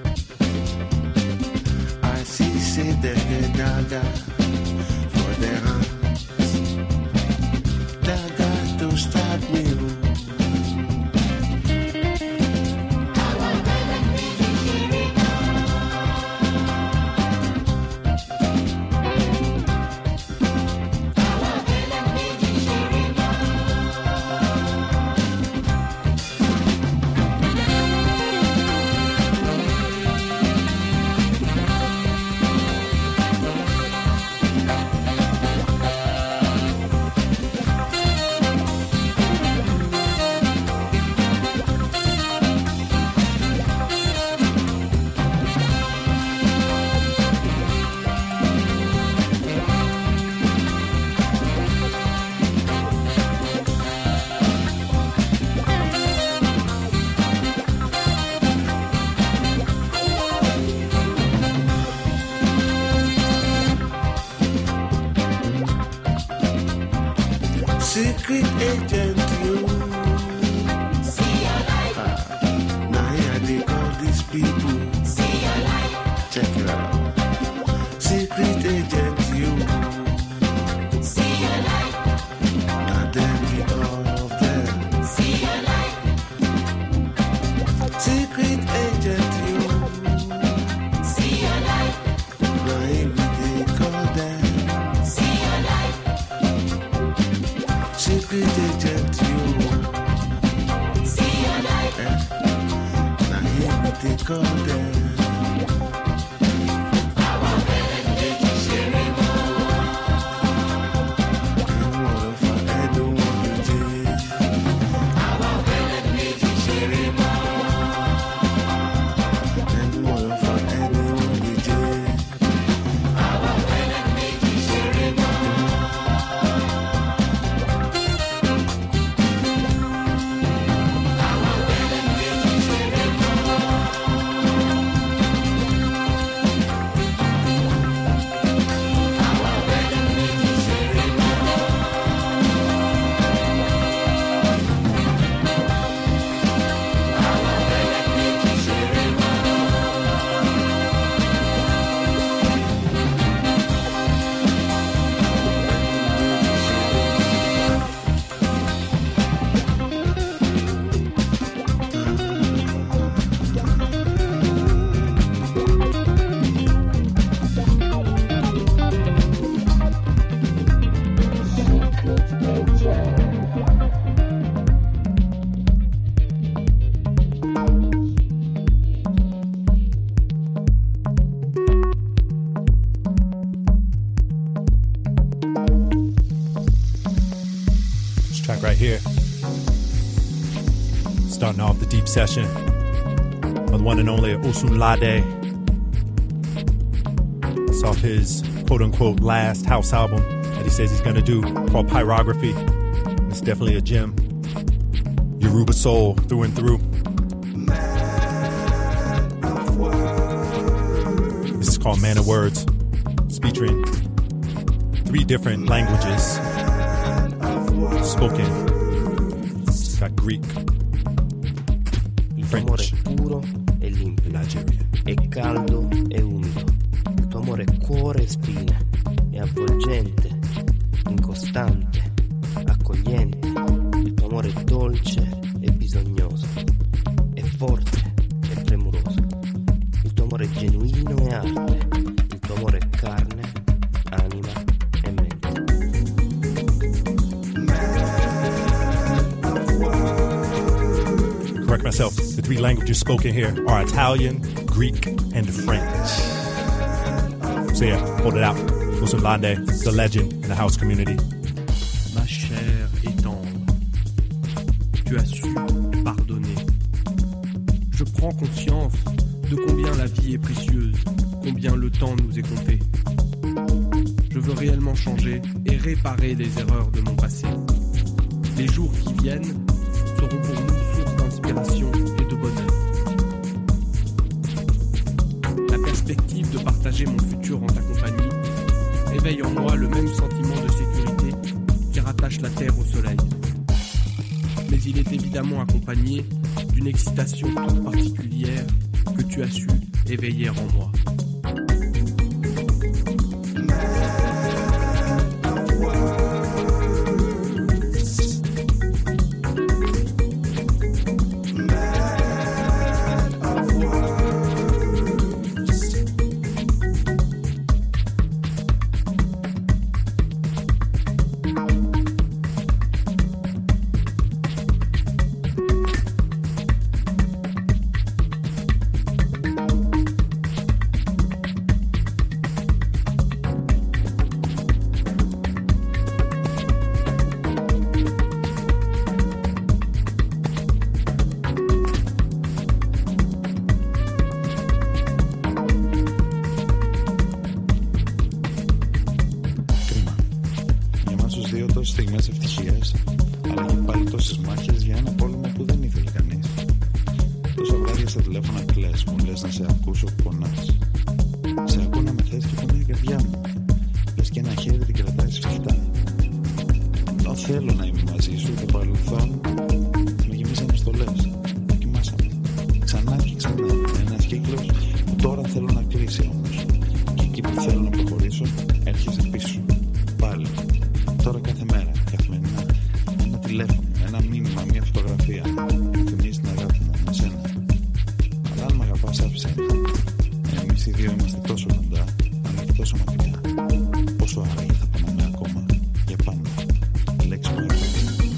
I see say they get dagger for their hands. Dagger to start me. Secret agent, you see your life. Now here they call these people. See your life. Check it out. Secret agent, you see your life. Now them be all of them. See your life. Secret agent, you see your life. Now here they call them. See your life. Secret agent, you see your life. Now here we take all them. right here. Starting off the deep session on the one and only Osunlade. It's off his quote-unquote last house album that he says he's going to do, called Pyrography. It's definitely a gem. Yoruba soul through and through. This is called Man of Words. It's featuring 3 different languages spoken. It's got Greek, French, puro e limpido, Nigerian. è caldo e umido. Il tuo amore è cuore e spina, è avvolgente, incostante, accogliente. Il tuo amore è dolce e bisognoso, è forte e premuroso. Il tuo amore è genuino e arte. Il tuo amore è carne, anima e mente. Correct myself. The 3 languages spoken here are Italian, Greek, and French. So yeah, hold it out. Osunlade, the legend in the house community. Ma chère et tendre, tu as su pardonner. Je prends conscience de combien la vie est précieuse, combien le temps nous est compté. Je veux réellement changer et réparer les erreurs de mon passé. Les jours qui viennent seront pour nous source d'inspiration et de bonheur. La perspective de partager mon futur en ta compagnie éveille en moi le même sentiment de sécurité qui rattache la terre au soleil. Mais il est évidemment accompagné d'une excitation toute particulière que tu as su éveiller en moi. Στιγμές ευτυχίας, αλλά και πάλι τόσες μάχες για ένα πόλεμο που δεν ήθελε κανείς. Τόσα βράδια στα τηλέφωνα κλαις, μου λες να σε ακούσω που πονάς. Σε ακούω να με θες και πονάει η καρδιά μου. Λες και ένα χέρι την κρατάει σφιχτά. Ενώ θέλω να είμαι μαζί σου, το παρελθόν με γεμίσανε στολές. Δοκιμάσαμε ξανά και ξανά. Ένας κύκλος που τώρα θέλω να κλείσει όμως. Και εκεί που θέλω να προχωρήσω, έρχεσαι πίσω. Πάλι. Τώρα κάθε μέρα, καθημερινά, ένα τηλέφωνο, ένα μήνυμα, μια φωτογραφία μου θυμίζει την αγάπη μου με σένα. Αλλά αν μ' αγαπάς άφησέ με. Εμείς οι δύο είμαστε τόσο κοντά, αλλά και τόσο μακριά. Πόσο άραγε θα πάμε ακόμα για πάντα. Η λέξη που αγαπάς.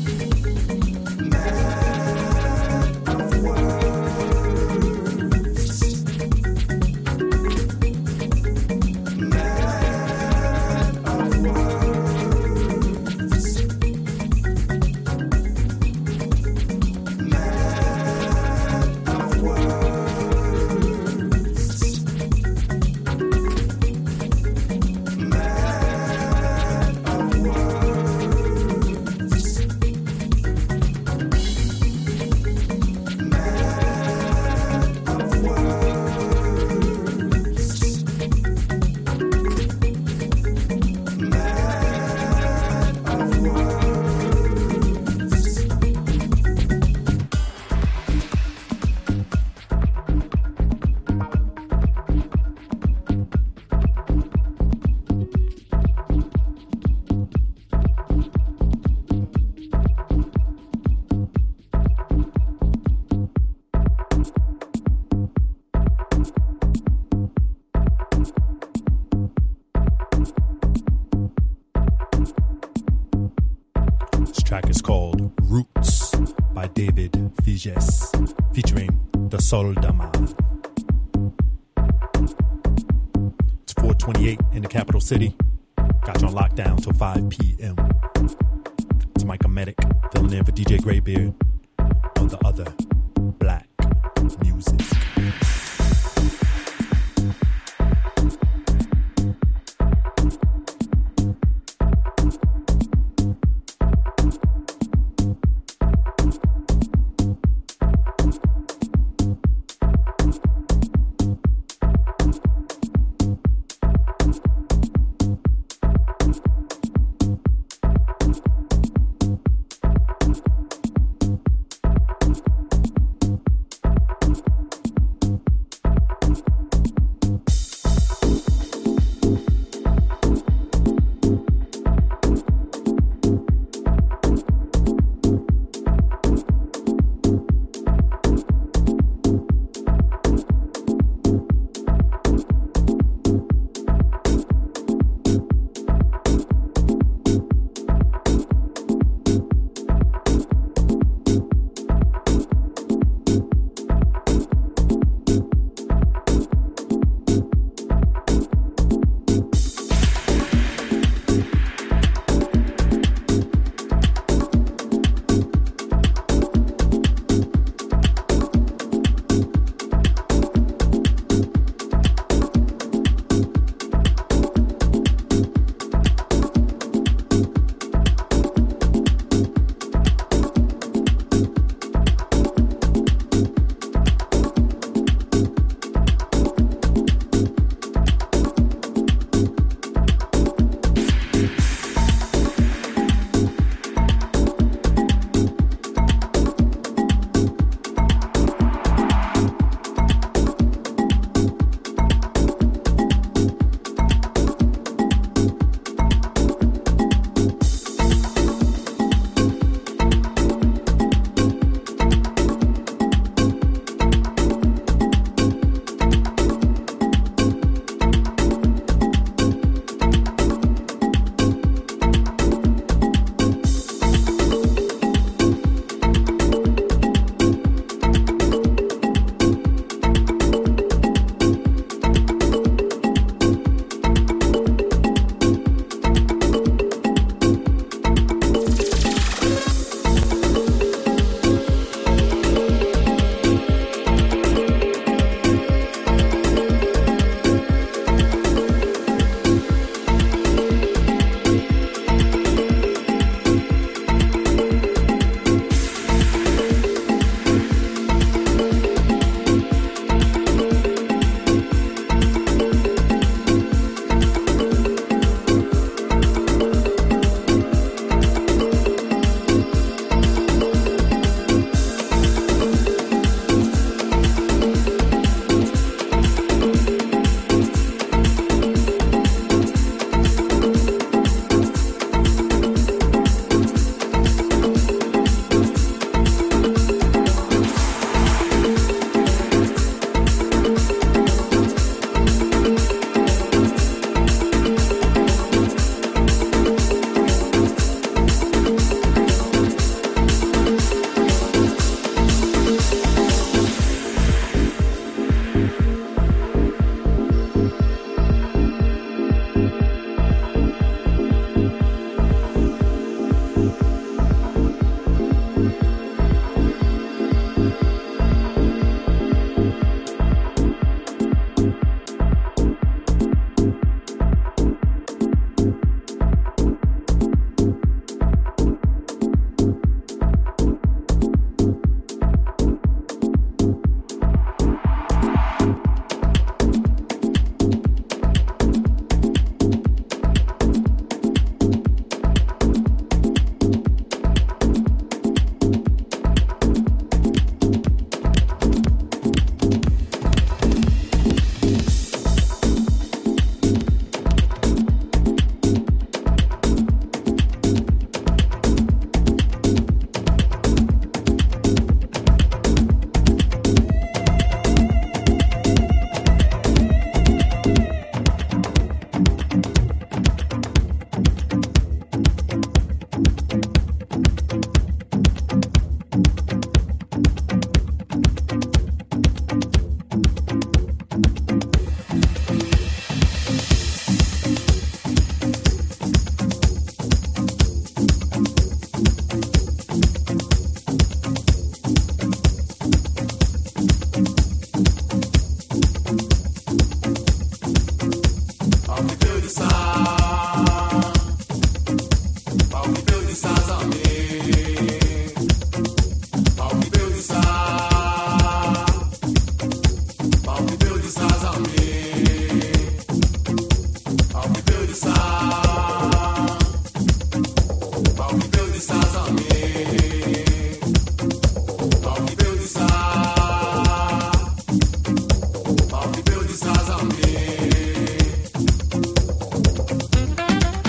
Featuring the Sol Dama. It's 4:28 in the capital city. Got you on lockdown till 5 p.m. It's Micah Medic, filling in for DJ Greybeard on the other black music.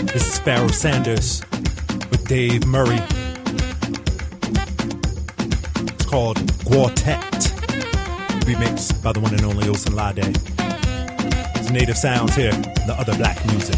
This is Pharoah Sanders with Dave Murray. It's called Quartet, remixed by the one and only Osunlade. It's native sounds here, the other black music.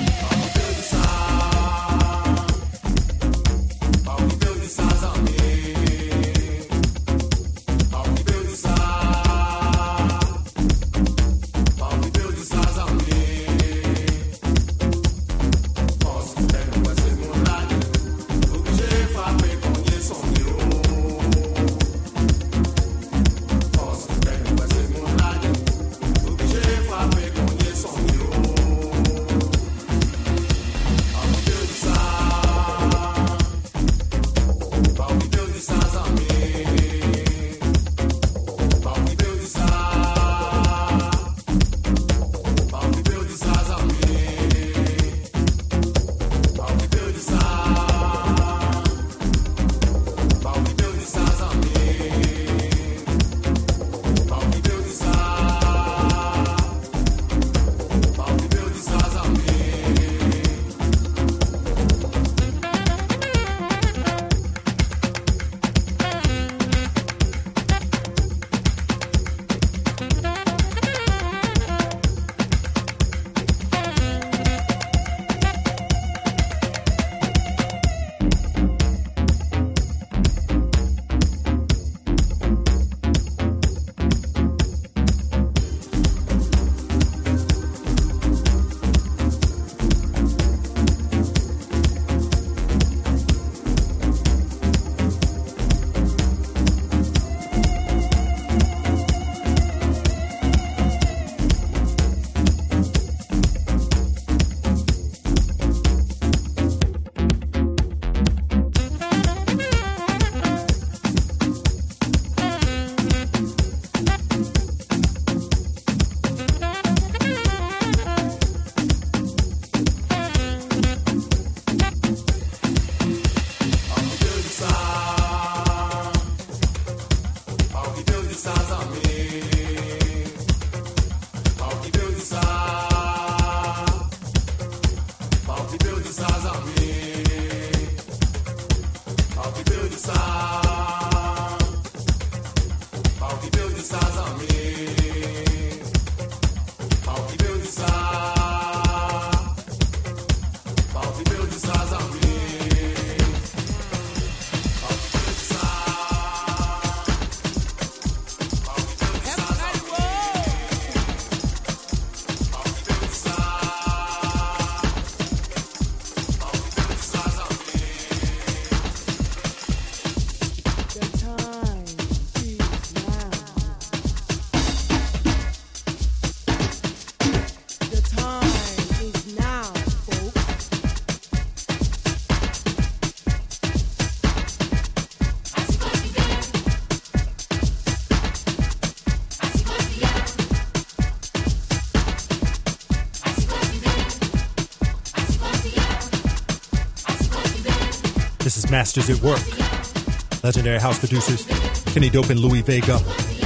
This is Masters at Work. Legendary house producers Kenny Dope and Louis Vega.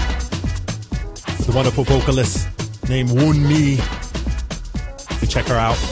The wonderful vocalist named Woon Mi. You check her out.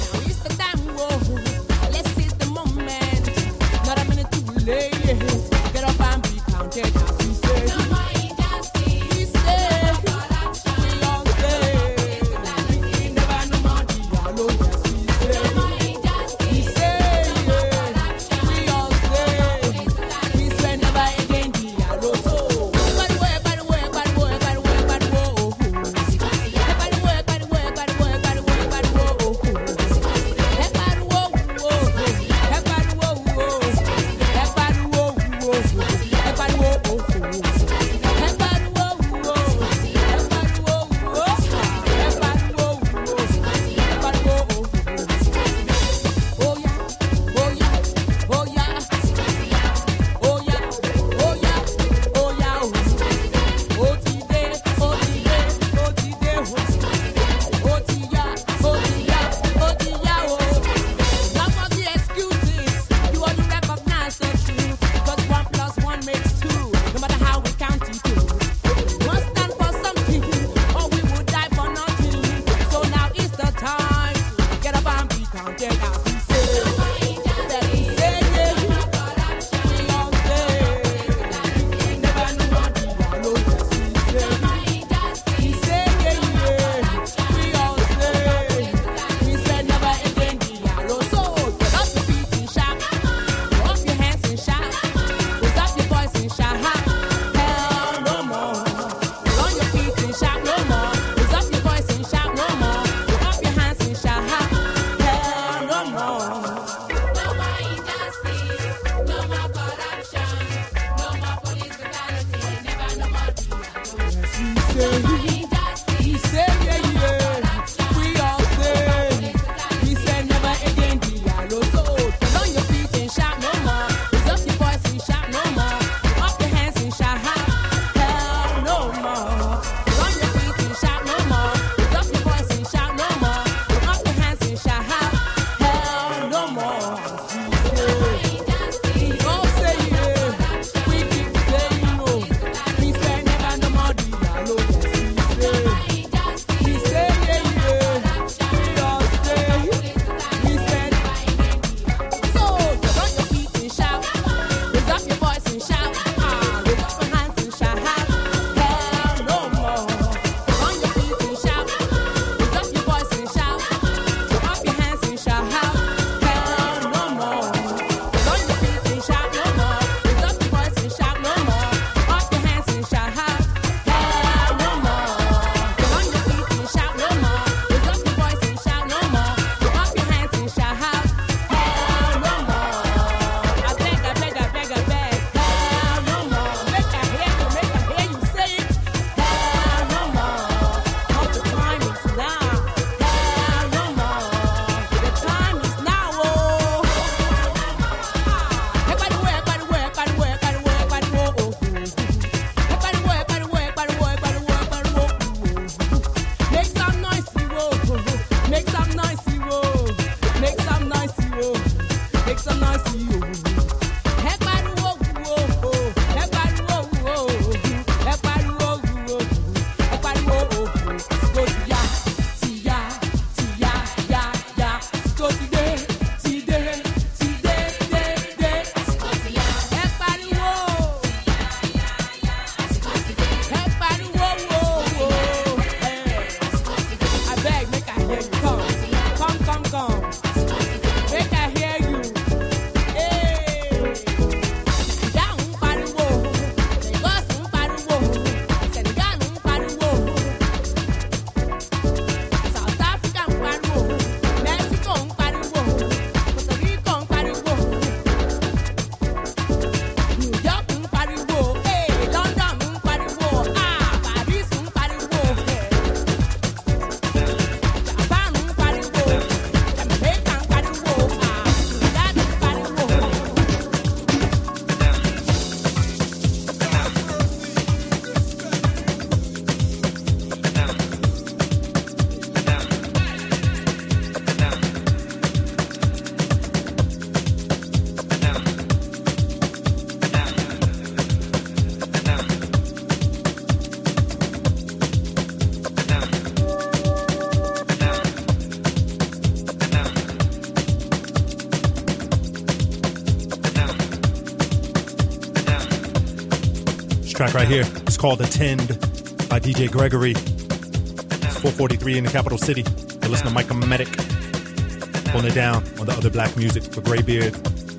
track right here is called Attend by DJ Gregory. It's 4:43 in the capital city. You listen to Micah Medic holding it down on the other black music for Graybeard.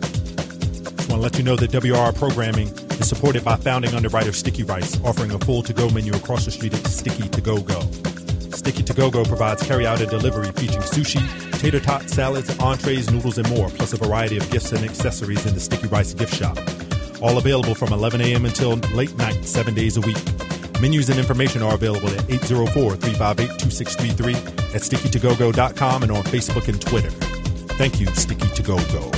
Just want to let you know that WR programming is supported by founding underwriter Sticky Rice, offering a full to-go menu across the street at Sticky To Go Go. Sticky To Go Go provides carry-out and delivery featuring sushi, tater tots, salads, entrees, noodles, and more, plus a variety of gifts and accessories in the Sticky Rice gift shop. All available from 11 a.m. until late night, 7 days a week. Menus and information are available at 804-358-2633 at stickytogogo.com and on Facebook and Twitter. Thank you, Sticky To Go Go.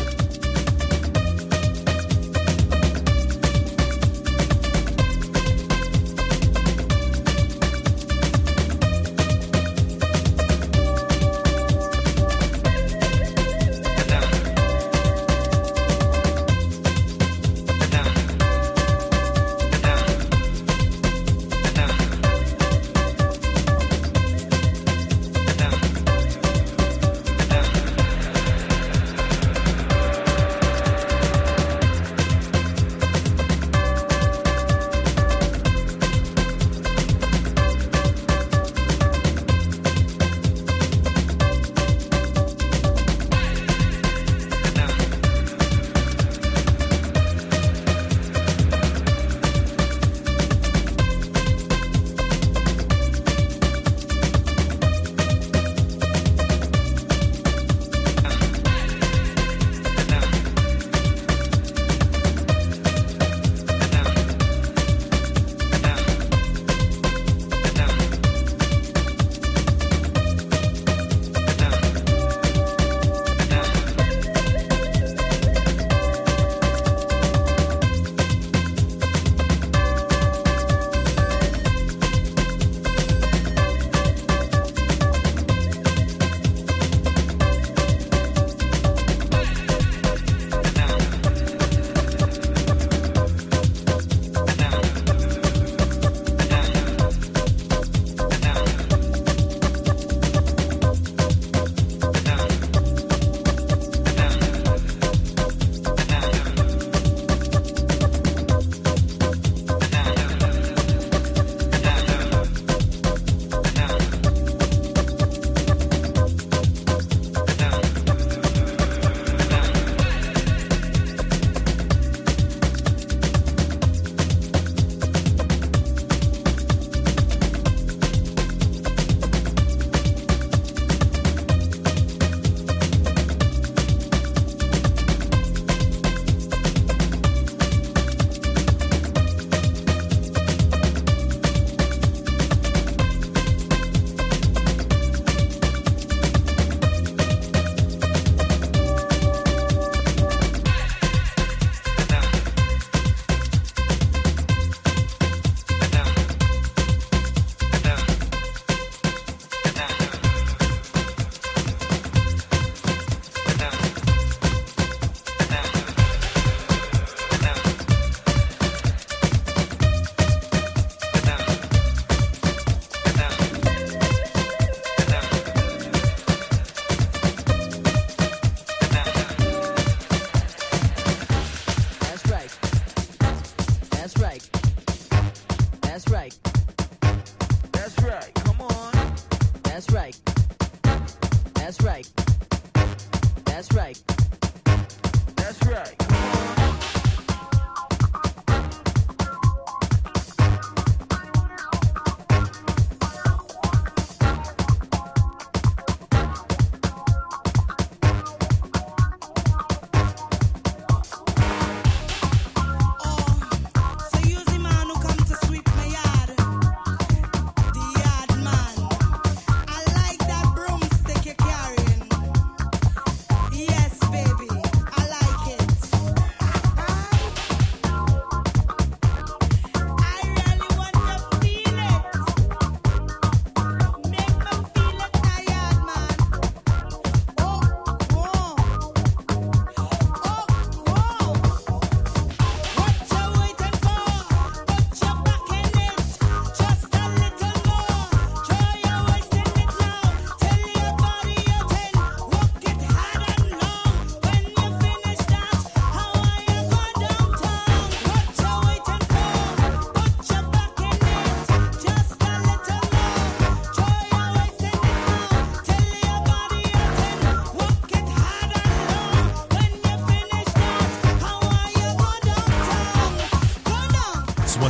Yes.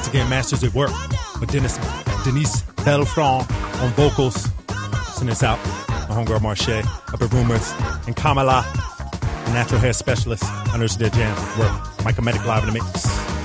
once again, Masters at Work with Denise Belfranc on vocals. Send this out. My homegirl Marche up at Rumors. And Kamala, the natural hair specialist, under their jam. Work. Micah Medic live in the mix.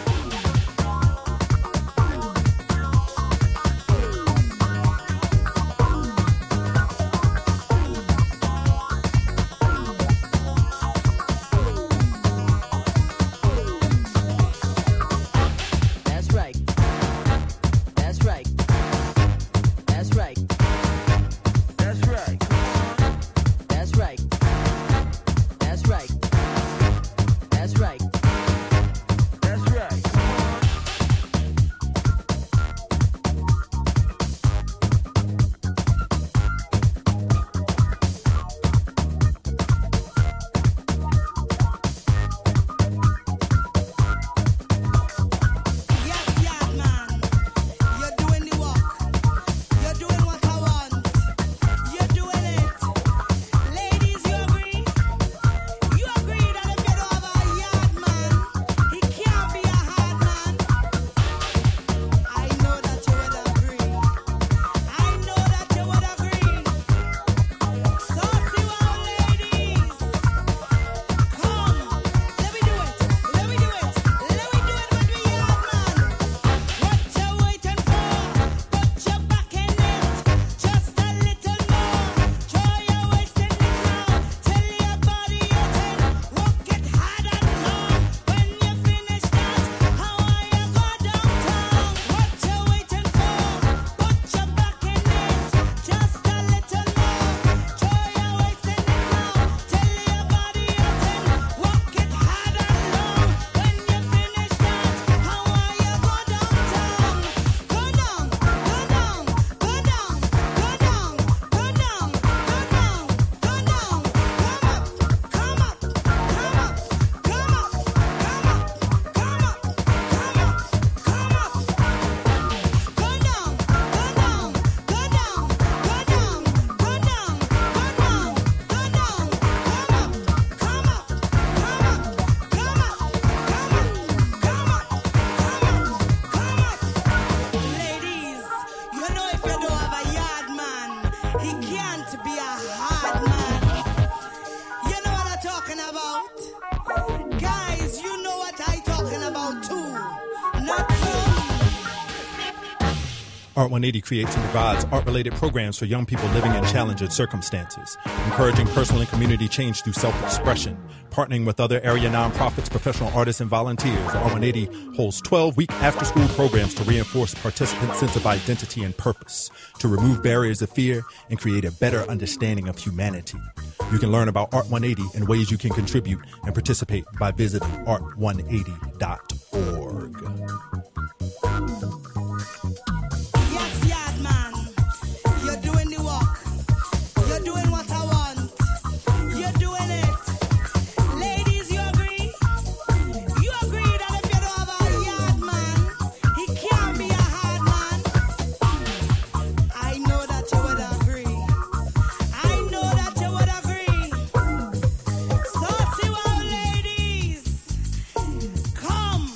Art 180 creates and provides art-related programs for young people living in challenging circumstances, encouraging personal and community change through self-expression, partnering with other area nonprofits, professional artists, and volunteers. Art 180 holds 12-week after-school programs to reinforce participants' sense of identity and purpose, to remove barriers of fear, and create a better understanding of humanity. You can learn about Art 180 and ways you can contribute and participate by visiting art180.org. Come!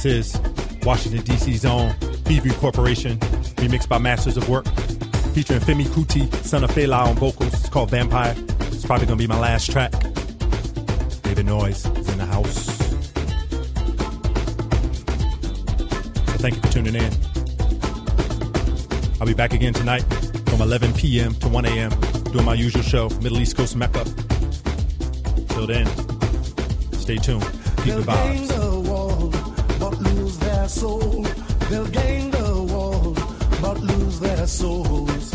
This is Washington, D.C.'s own Beeview Corporation, remixed by Masters of Work, featuring Femi Kuti, son of Fela on vocals. It's called Vampire. It's probably going to be my last track. David Noise is in the house. So thank you for tuning in. I'll be back again tonight from 11 p.m. to 1 a.m. doing my usual show, Middle East Coast Mecca. Till then, stay tuned. Keep the They'll gain vibes. the world, but lose their soul. They'll gain the world, but lose their souls.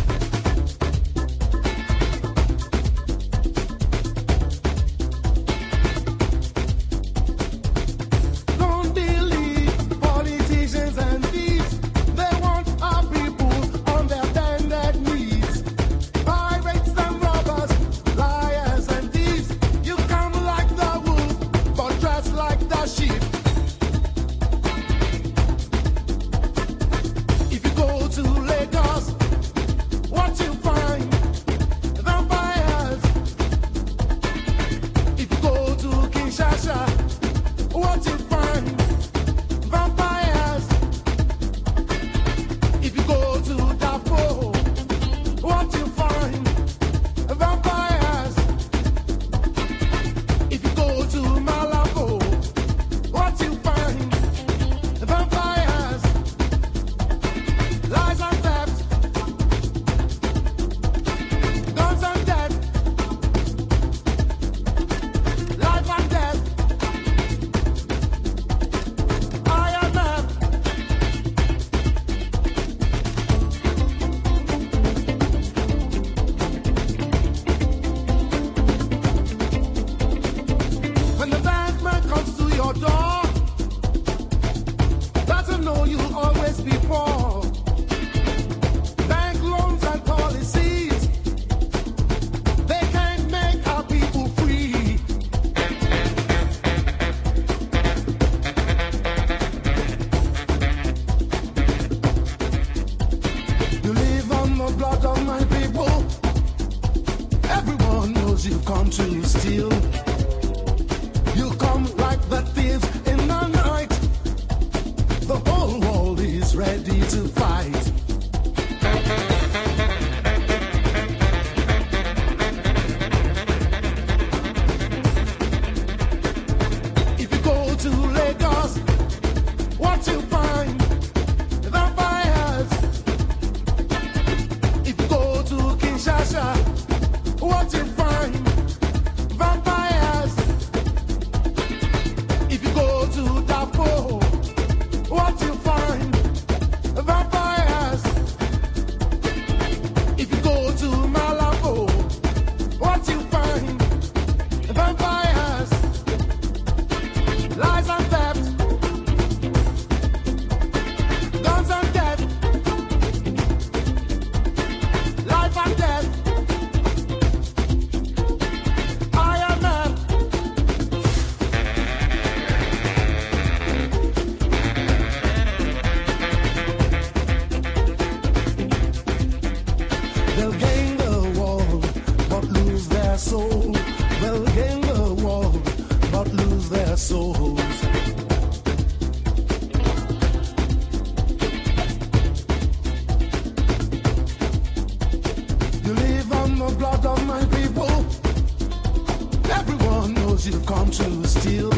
Don't believe politicians and thieves. They want our people on their bended knees. Pirates and robbers, liars and thieves. You come like the wolf, but dress like the sheep. If you go to Lagos, what you find? Vampires. If you go to Kinshasa, what you find? Vampires. If you go to Darfur, what you find? Vampires. If you go to Malabo, what you find? Vampires. Lies and theft, guns and death, life and death. IMF. When the bad man comes to your door, doesn't know you'll always be poor. Bank loans and policies, they can't make our people free. You live on the blood of my people. Everyone knows you've come to steal. You come like the thieves in the night. The whole world is ready to fight. If you go to Lagos, what you find? Vampires. If you go to Kinshasa, what you find? Vampires. If you go to Darfur, what you find? Vampires. If you go to Malabo, what you find? Vampires. Lies and theft, guns and death, life and death. IMF. They'll gain the world, but lose their soul. They'll gain the world, but lose their souls. You live on the blood of my people. Everyone knows you've come to steal.